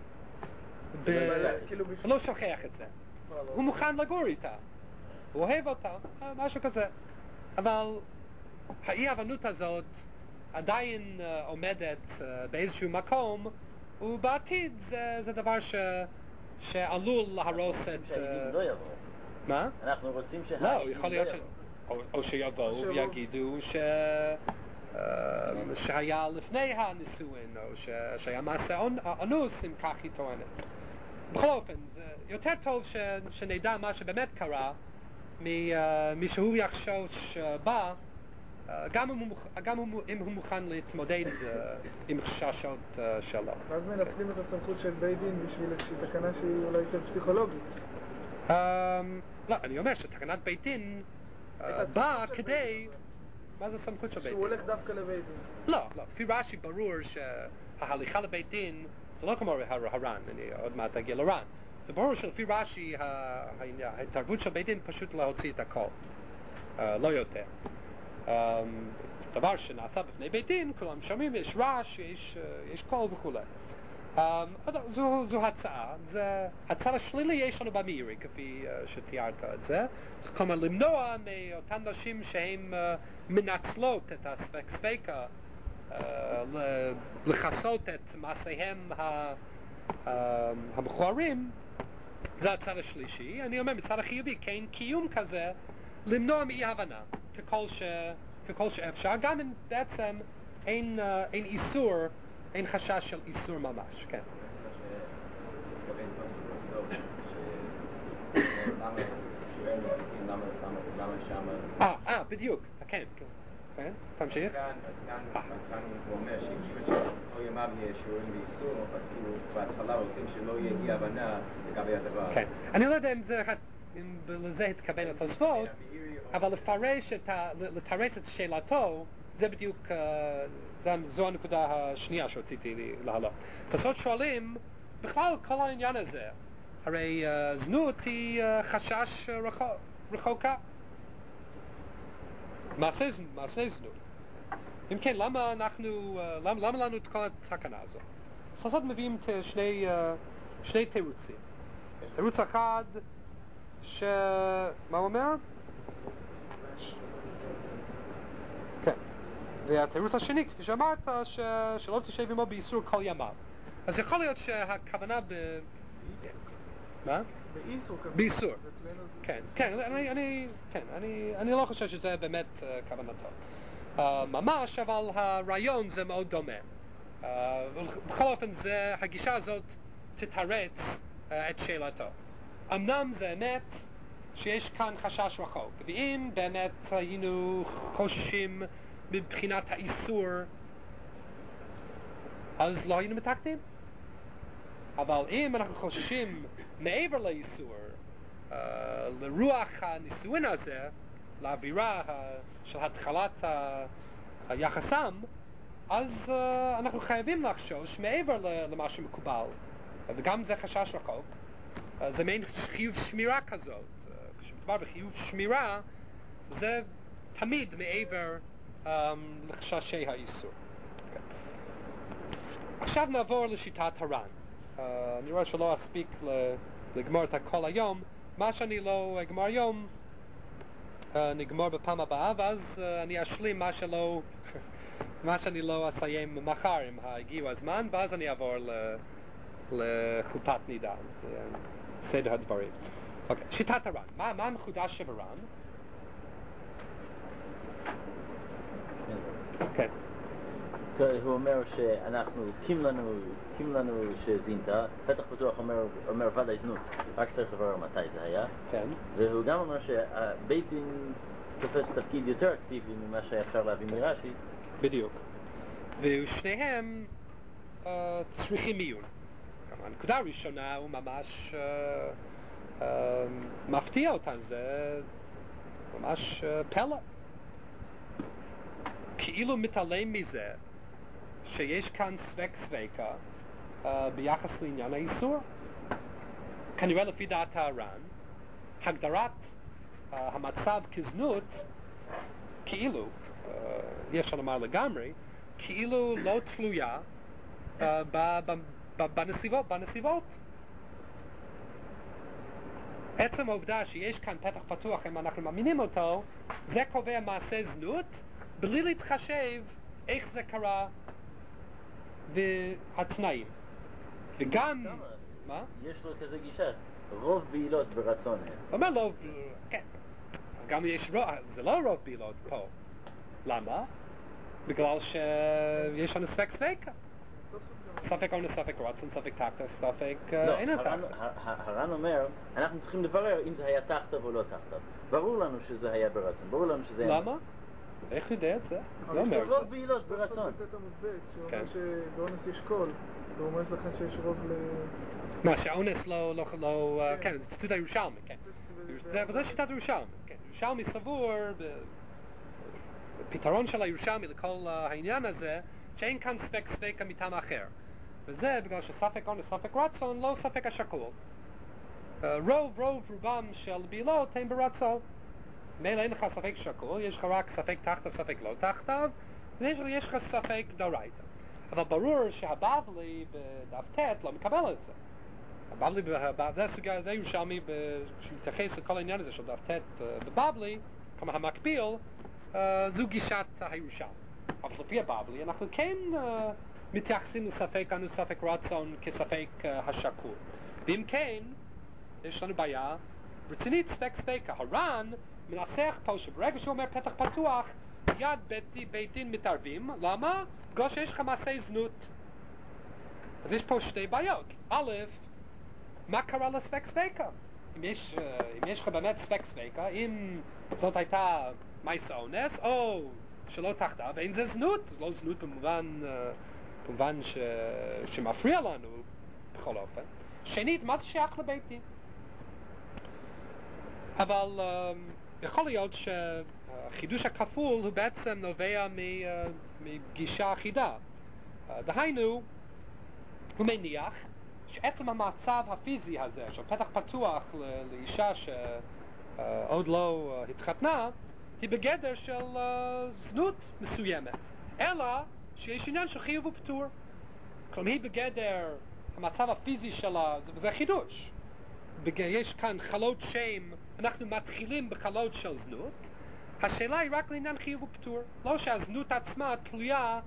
לא שוכח את זה. הוא מוכן לגור איתה, הוא אוהב אותה, משהו כזה. אבל האי-הבנות הזאת עדיין עומדת באיזשהו מקום, ובעתיד זה דבר שעלול להרוס את... שהיהודים לא יבואו. מה? אנחנו רוצים שהיהודים לא יבואו. או שיבואו ויגידו שהיה לפני הנישואין, או שהיה מעשה אנוס, אם כך היא טוענת. בכל אופן, זה יותר טוב שנדע מה שבאמת קרה, משהוא יחשוש בה, גם אם הוא מוכן להתמודד עם חששות שלו. ואז מנצלים את הסמכות של בית דין בשביל איזושהי תקנה שהיא אולי יותר פסיכולוגית. לא, אני אומר שתקנת בית דין באה כדי... מה זה סמכות של בית דין? שהוא הולך דווקא לבית דין. לא, לפי רש"י ברור שההליכה לבית דין זה לא כמו הר"ן, אני עוד מעט אגיע לר"ן. זה ברור שלפי רש"י ההתערבות של בית דין פשוט להוציא את הכל, לא יותר. דבר שנעשה בפני בית דין, כולם שומעים, יש רעש, יש קול וכו'. זו הצעה. הצעה השלילי יש לנו במאירי, כפי שתיארת את זה. כלומר, למנוע מאותן נשים שהן מנצלות את הספקה, לכסות את מעשיהם המכוערים, זה הצד השלישי. אני אומר מצד החיובי, כן, קיום כזה, למנוע מאי הבנה, ככל שאפשר, גם אם בעצם אין איסור, אין חשש של איסור ממש, כן. בדיוק, כן, כן, תמשיך. כאן הוא אומר שאם כל ימיו יהיה שיעורים באיסור, אז כאילו בהתחלה רוצים שלא יהיה אי הבנה לגבי הדבר. כן, אני לא יודע אם לזה התכוון התוספות, אבל לתרץ את שאלתו, זה בדיוק, זו הנקודה השנייה שרציתי להעלות. התוספות שואלים, בכלל כל העניין הזה, הרי זנות היא חשש רחוקה. מעשה זנות. אם כן, למה לנו את כל התקנה הזו? התוספות מביאים שני תירוצים. תירוץ אחד, מה הוא אומר? כן. והתירוץ השני, כפי שאמרת, שלא תשב עמו באיסור כל ימיו. אז יכול להיות שהכוונה מה? באיסור. כן, אני לא חושב שזה באמת כוונתו. ממש, אבל הרעיון זה מאוד דומה. בכל אופן, הגישה הזאת תתרץ את שאלתו. אמנם זה אמת שיש כאן חשש רחוק, ואם באמת היינו חוששים מבחינת האיסור, אז לא היינו מתקנים. אבל אם אנחנו חוששים מעבר לאיסור, לרוח הנישואין הזה, לאווירה של התחלת היחסם, אז אנחנו חייבים לחשוש מעבר למה שמקובל, וגם זה חשש רחוק. זה מעין חיוב שמירה כזאת. כשמדובר בחיוב שמירה, זה תמיד מעבר לחששי האיסור. עכשיו נעבור לשיטת הר"ן. אני רואה שלא אספיק לגמור את הכל היום. מה שאני לא אגמור היום נגמור בפעם הבאה, ואז אני אשלים מה שאני לא אסיים מחר אם הגיעו הזמן, ואז אני אעבור לחופת נידה, סדר הדברים. אוקיי, שיטת הר"ן. מה מחודש שבר"ן? כן. הוא אומר שאנחנו, קים לנו שזינתה, פתח פתוח אומר ודאי זנות, רק צריך לברר מתי זה היה. כן. והוא גם אומר שהבית דין תופס תפקיד יותר אקטיבי ממה שאפשר להביא מרש"י. בדיוק. ושניהם צריכים מיון. הנקודה הראשונה הוא ממש מפתיע אותה, זה ממש פלא. כאילו מתעלם מזה שיש כאן ספקה ביחס לעניין האיסור. כנראה לפי דעת הר"ן, הגדרת המצב כזנות, כאילו, יש לומר לגמרי, כאילו לא תלויה בנסיבות. עצם העובדה שיש כאן פתח פתוח, אם אנחנו מאמינים אותו, זה קובע מעשה זנות, בלי להתחשב איך זה קרה והתנאים. וגם... מה? יש לו כזה גישה, רוב בעילות ברצון. אומר לו, כן, גם יש רוב, זה לא רוב בעילות פה. למה? בגלל שיש לנו ספקה. ספק אונס, ספק רצון, ספק תחתא, ספק אין תחתא. הר"ן אומר, אנחנו צריכים לברר אם זה היה תחתא או לא תחתא. ברור לנו שזה היה ברצון, ברור לנו שזה... למה? איך יודע את זה? לא אומר את זה. רוב בעילות ברצון. שאומר שבאונס יש קול, ואומר לכם שיש רוב מה, שהאונס לא... כן, זה ציטוט הירושלמי, כן. וזה שיטת הירושלמי, כן. ירושלמי סבור, בפתרון של הירושלמי לכל העניין הזה, שאין כאן ספק מטעם אחר. וזה בגלל שספק אונס, ספק רצון, לא ספק השקול. רובם של בעילות הם ברצון. מילא אין לך ספק שקול, יש לך רק ספק תחתיו, ספק לא תחתיו, ויש לך ספק דאורייתא. אבל ברור שהבבלי בדף ט' לא מקבל את זה. הבבלי, זה ירושלמי שמתייחס לכל העניין הזה של דף ט' בבבלי, כמה המקביל, זו גישת הירושלמי. אבל לפי הבבלי אנחנו כן מתייחסים לספק אנו ספק רצון כספק השקול. ואם כן, יש לנו בעיה רצינית ספק ספקה. הר"ן מנסח פה שברגע שהוא אומר פתח פתוח, יד בית דין מתערבים. למה? בגלל שיש לך מעשי זנות. אז יש פה שתי בעיות. א', מה קרה לספק ספקה? אם יש לך באמת ספק ספקה, אם זאת הייתה מעשה אונס, או שלא תחתיו, אין זה זנות. זה לא זנות במובן שמפריע לנו בכל אופן. שנית, מה זה שייך לבית דין? אבל יכול להיות שהחידוש הכפול הוא בעצם נובע מגישה אחידה. דהיינו, הוא מניח שעצם המצב הפיזי הזה של פתח פתוח לאישה שעוד לא התחתנה, היא בגדר של זנות מסוימת, אלא שיש עניין של חיוב ופטור. כלומר היא בגדר המצב הפיזי שלה, וזה חידוש. יש כאן חלות שם, אנחנו מתחילים בחלות של זנות. השאלה היא רק לעניין חיוב ופטור, לא שהזנות עצמה תלויה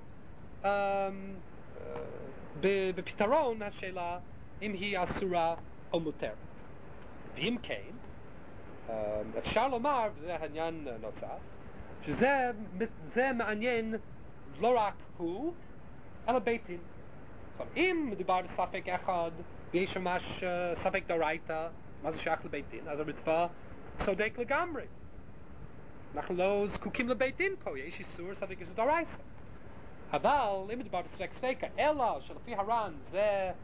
בפתרון השאלה אם היא אסורה או מותרת. ואם כן, אפשר לומר, וזה העניין נוסף, שזה מעניין לא רק הוא, אלא בית דין. אם מדובר בספק אחד ויש ממש ספק דאורייתא, אז מה זה שייך לבית דין? אז הרצפה צודק לגמרי. אנחנו לא זקוקים לבית דין פה, יש איסור ספק איסור דאורייתא. אבל אם מדובר בספק ספקה, אלא שלפי הר"ן זה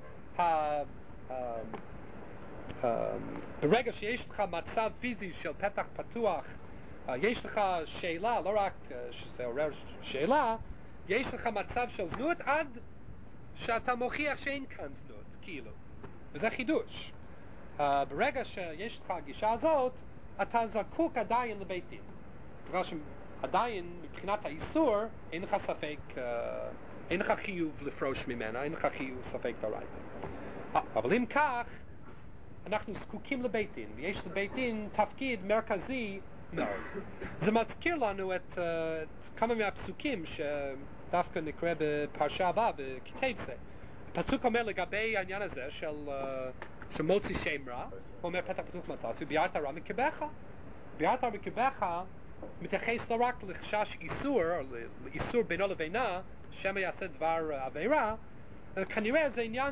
ברגע שיש לך מצב פיזי של פתח פתוח, יש לך שאלה, לא רק שזה עורר שאלה, יש לך מצב של זנות עד שאתה מוכיח שאין כאן זנות, כאילו. וזה חידוש. ברגע שיש לך הגישה הזאת, אתה זקוק עדיין לבית דין. בגלל שעדיין, מבחינת האיסור, אין לך ספק, אין לך חיוב לפרוש ממנה, אין לך חיוב ספק דאורייתא. אבל אם כך, אנחנו זקוקים לבית דין, ויש לבית דין תפקיד מרכזי מאוד. זה מזכיר לנו את כמה מהפסוקים שדווקא נקרא בפרשה הבאה, בקיטצה. הפסוק אומר לגבי העניין הזה של מוציא שם רע, הוא אומר פתח פתוח מצאתי, ביארת רע מקרבך. ביארת רע מקרבך מתייחס לא רק לחשש איסור, או לאיסור בינו לבינה, שמא יעשה דבר עבירה, כנראה זה עניין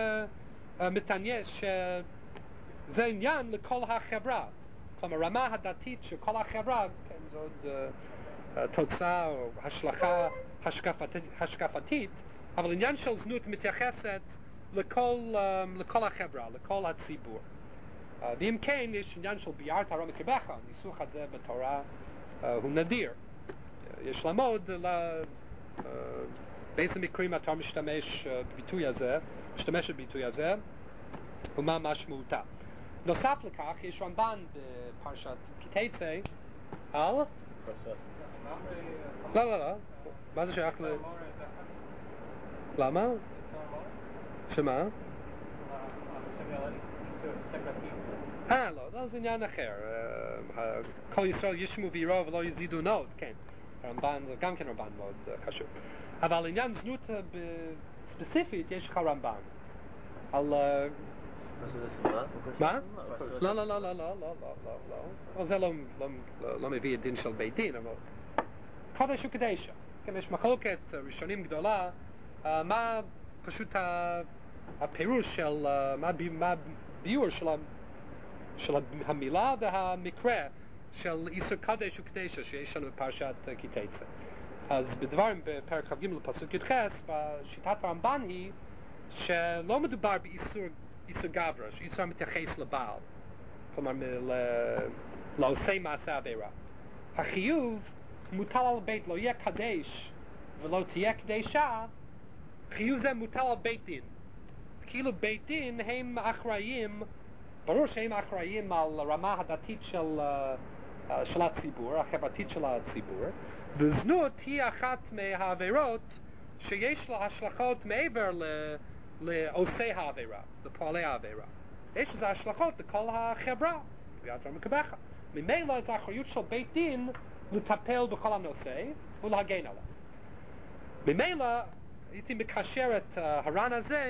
זה עניין לכל החברה. כלומר, רמה הדתית של כל החברה, כן, זו עוד תוצאה או השלכה השקפתית, אבל עניין של זנות מתייחסת לכל החברה, לכל הציבור. ואם כן, יש עניין של ביארת רע מקרבך, הניסוח הזה בתורה הוא נדיר. יש לעמוד באיזה מקרים התורה משתמשת בביטוי הזה, ומה משמעותה. נוסף לכך, יש רמב"ן בפרשת קיטצה על... לא. מה זה שייך ל... למה? שמה? לא, זה עניין אחר. כל ישראל ישמו ויראו ולא יזידו נוד, כן. הרמב"ן זה גם כן רמב"ן מאוד חשוב. אבל עניין זנות ספציפית יש לך רמב"ן. על... מה? לא. זה לא מביא את דין של בית דין, אבל קודש וקדשה. כן, יש מחלוקת ראשונים גדולה, מה פשוט הפירוש של, מה הביור של המילה והמקרה של איסור קודש וקדשה שיש לנו בפרשת קיטצה. אז בדברים בפרק כ"ג לפסוק י"ח, בשיטת הרמב"ן היא שלא מדובר באיסור גברא, שאיסור מתייחס לבעל, כלומר לעושה מעשה עבירה. החיוב מוטל על בית, לא יהיה קדש ולא תהיה קדשה, חיוב זה מוטל על בית דין. כאילו בית דין הם אחראים, ברור שהם אחראים על הרמה הדתית של הציבור, החברתית של הציבור, וזנות היא אחת מהעבירות שיש לה השלכות מעבר לעושי העבירה, לפועלי העבירה. יש לזה השלכות לכל החברה, ביד המקבחה. ממילא זה האחריות של בית דין לטפל בכל הנושא ולהגן עליו. ממילא הייתי מקשר את הר"ן הזה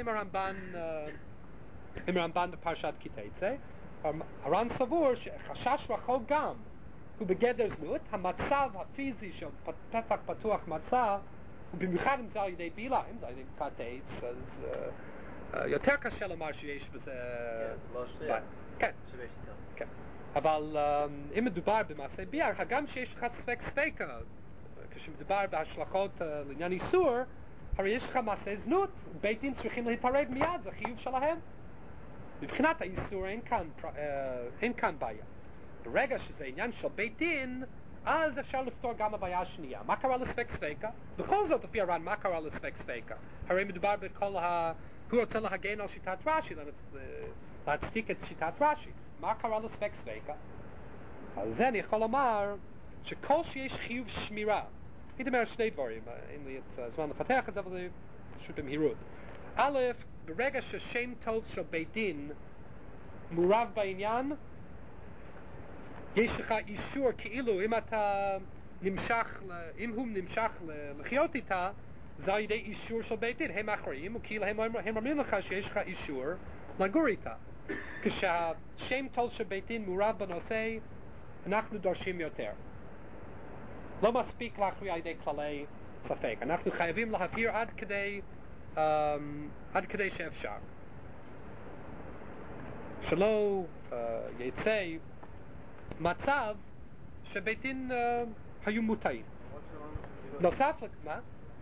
עם הרמב"ן בפרשת כי תצא. הר"ן סבור שחשש רחוק גם הוא בגדר זנות, המצב הפיזי של פתח פתוח מצה, ובמיוחד אם זה על ידי בילה, אם זה על ידי מכת עץ, אז יותר קשה לומר שיש בזה... כן, זה לא שריע. כן. שווה שיטה. כן. אבל אם מדובר במעשה בייה, גם שיש לך ספק ספקה, כשמדובר בהשלכות לעניין איסור, הרי יש לך מעשה זנות, בית דין צריכים להתערב מיד, זה חיוב שלהם. מבחינת האיסור אין כאן בעיה. ברגע שזה עניין של בית דין, אז אפשר לפתור גם הבעיה השנייה. מה קרה לספק ספקה? בכל זאת, לפי הר"ן, מה קרה לספק ספקה? הרי מדובר הוא רוצה להגן על שיטת רש"י, להצדיק את שיטת רש"י. מה קרה לספק ספקה? אז זה אני יכול לומר שכל שיש חיוב שמירה, הייתי אומר שני דברים, אין לי את הזמן לפתח את זה, אבל זה פשוט במהירות. א', ברגע ששם טוב של בית דין מעורב בעניין, יש לך אישור כאילו אם הוא נמשך לחיות איתה, זה על ידי אישור של בית דין, הם אחראים, וכאילו הם אומרים לך שיש לך אישור לגור איתה. כשהשם טוב של בית דין מעורב בנושא, אנחנו דורשים יותר. לא מספיק להכריע על ידי כללי ספק. אנחנו חייבים להבהיר עד כדי שאפשר. שלא יצא מצב שבית דין היו מוטעים. נוסף מה?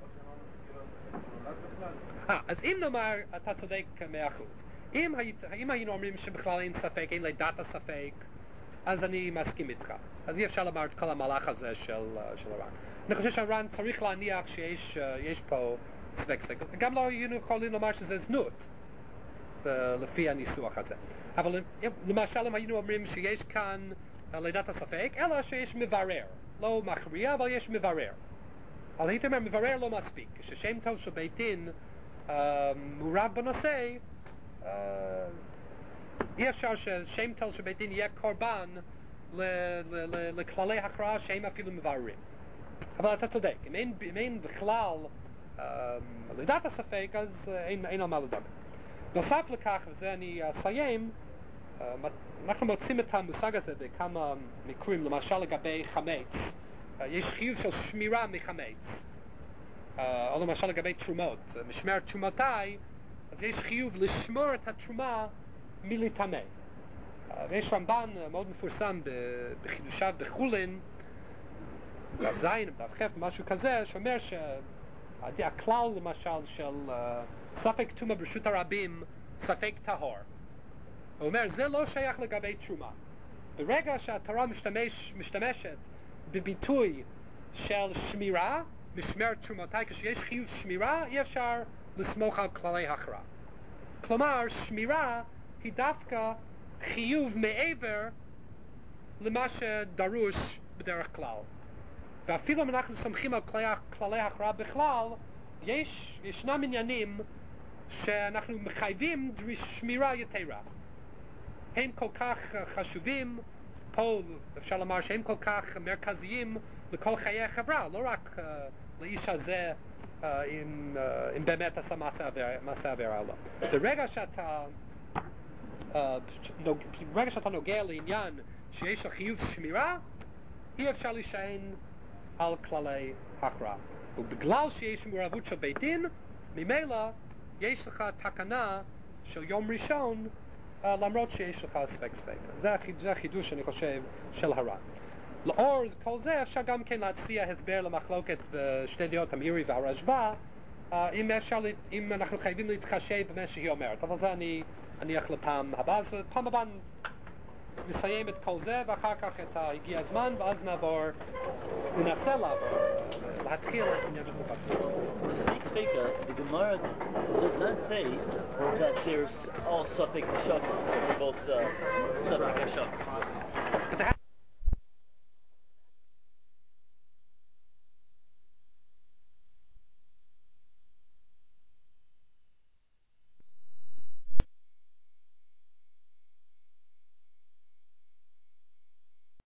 אז אם נאמר, אתה צודק 100%. אם היינו אומרים שבכלל אין ספק, אין לדעת הספק, אז אני מסכים איתך. אז אי אפשר לומר את כל המהלך הזה של הר"ן. אני חושב שהר"ן צריך להניח שיש פה ספק. גם לא היינו יכולים לומר שזה זנות, לפי הניסוח הזה. אבל למשל אם היינו אומרים שיש כאן לידת הספק, אלא שיש מברר. לא מכריע, אבל יש מברר. אבל הייתי אומר, מברר לא מספיק. כששם טוב של בית דין מעורב בנושא, אי אפשר ששם טוב של בית דין יהיה קורבן לכללי הכרעה שהם אפילו מבררים. אבל אתה צודק, אם אין בכלל לידת הספק, אז אין על מה לדבר. נוסף לכך, וזה אני אסיים, אנחנו מוצאים את המושג הזה בכמה מקרים, למשל לגבי חמץ. יש חיוב של שמירה מחמץ. או למשל לגבי תרומות. משמר תרומותיי, אז יש חיוב לשמור את התרומה מלהיטמא. ויש רמב"ן מאוד מפורסם בחידושיו בחולין, דף זין, דף ח', משהו כזה, שאומר שהכלל למשל של ספק תרומה ברשות הרבים, ספק טהור. הוא אומר, זה לא שייך לגבי תרומה. ברגע שהתורה משתמשת בביטוי של שמירה, משמר תרומותיי, כשיש חיוב שמירה, אי אפשר לסמוך על כללי הכרעה. כלומר, שמירה היא דווקא חיוב מעבר למה שדרוש בדרך כלל. ואפילו אם אנחנו סומכים על כללי הכרעה בכלל, ישנם עניינים שאנחנו מחייבים שמירה יתרה. הם כל כך חשובים, פה אפשר לומר שהם כל כך מרכזיים לכל חיי החברה, לא רק לאיש הזה אם באמת עשה מעשה עבירה או לא. ברגע שאתה נוגע לעניין שיש חיוב שמירה, אי אפשר להישען על כללי הכרעה. ובגלל שיש מעורבות של בית דין, ממילא יש לך תקנה של יום ראשון, למרות שיש לך ספק. זה החידוש אני חושב של הר"ן. לאור כל זה אפשר גם כן להציע הסבר למחלוקת בשתי דעות המאירי והרשב"א, אם אנחנו חייבים להתחשב במה שהיא אומרת. אבל זה אני אניח לפעם הבאה. אז פעם הבאה נסיים את כל זה, ואחר כך הגיע הזמן, ואז ננסה להתחיל את עניין של חופת. The snake speaker, the Gemara does not say that there's all suffix shakos, that they're both suffix shakos.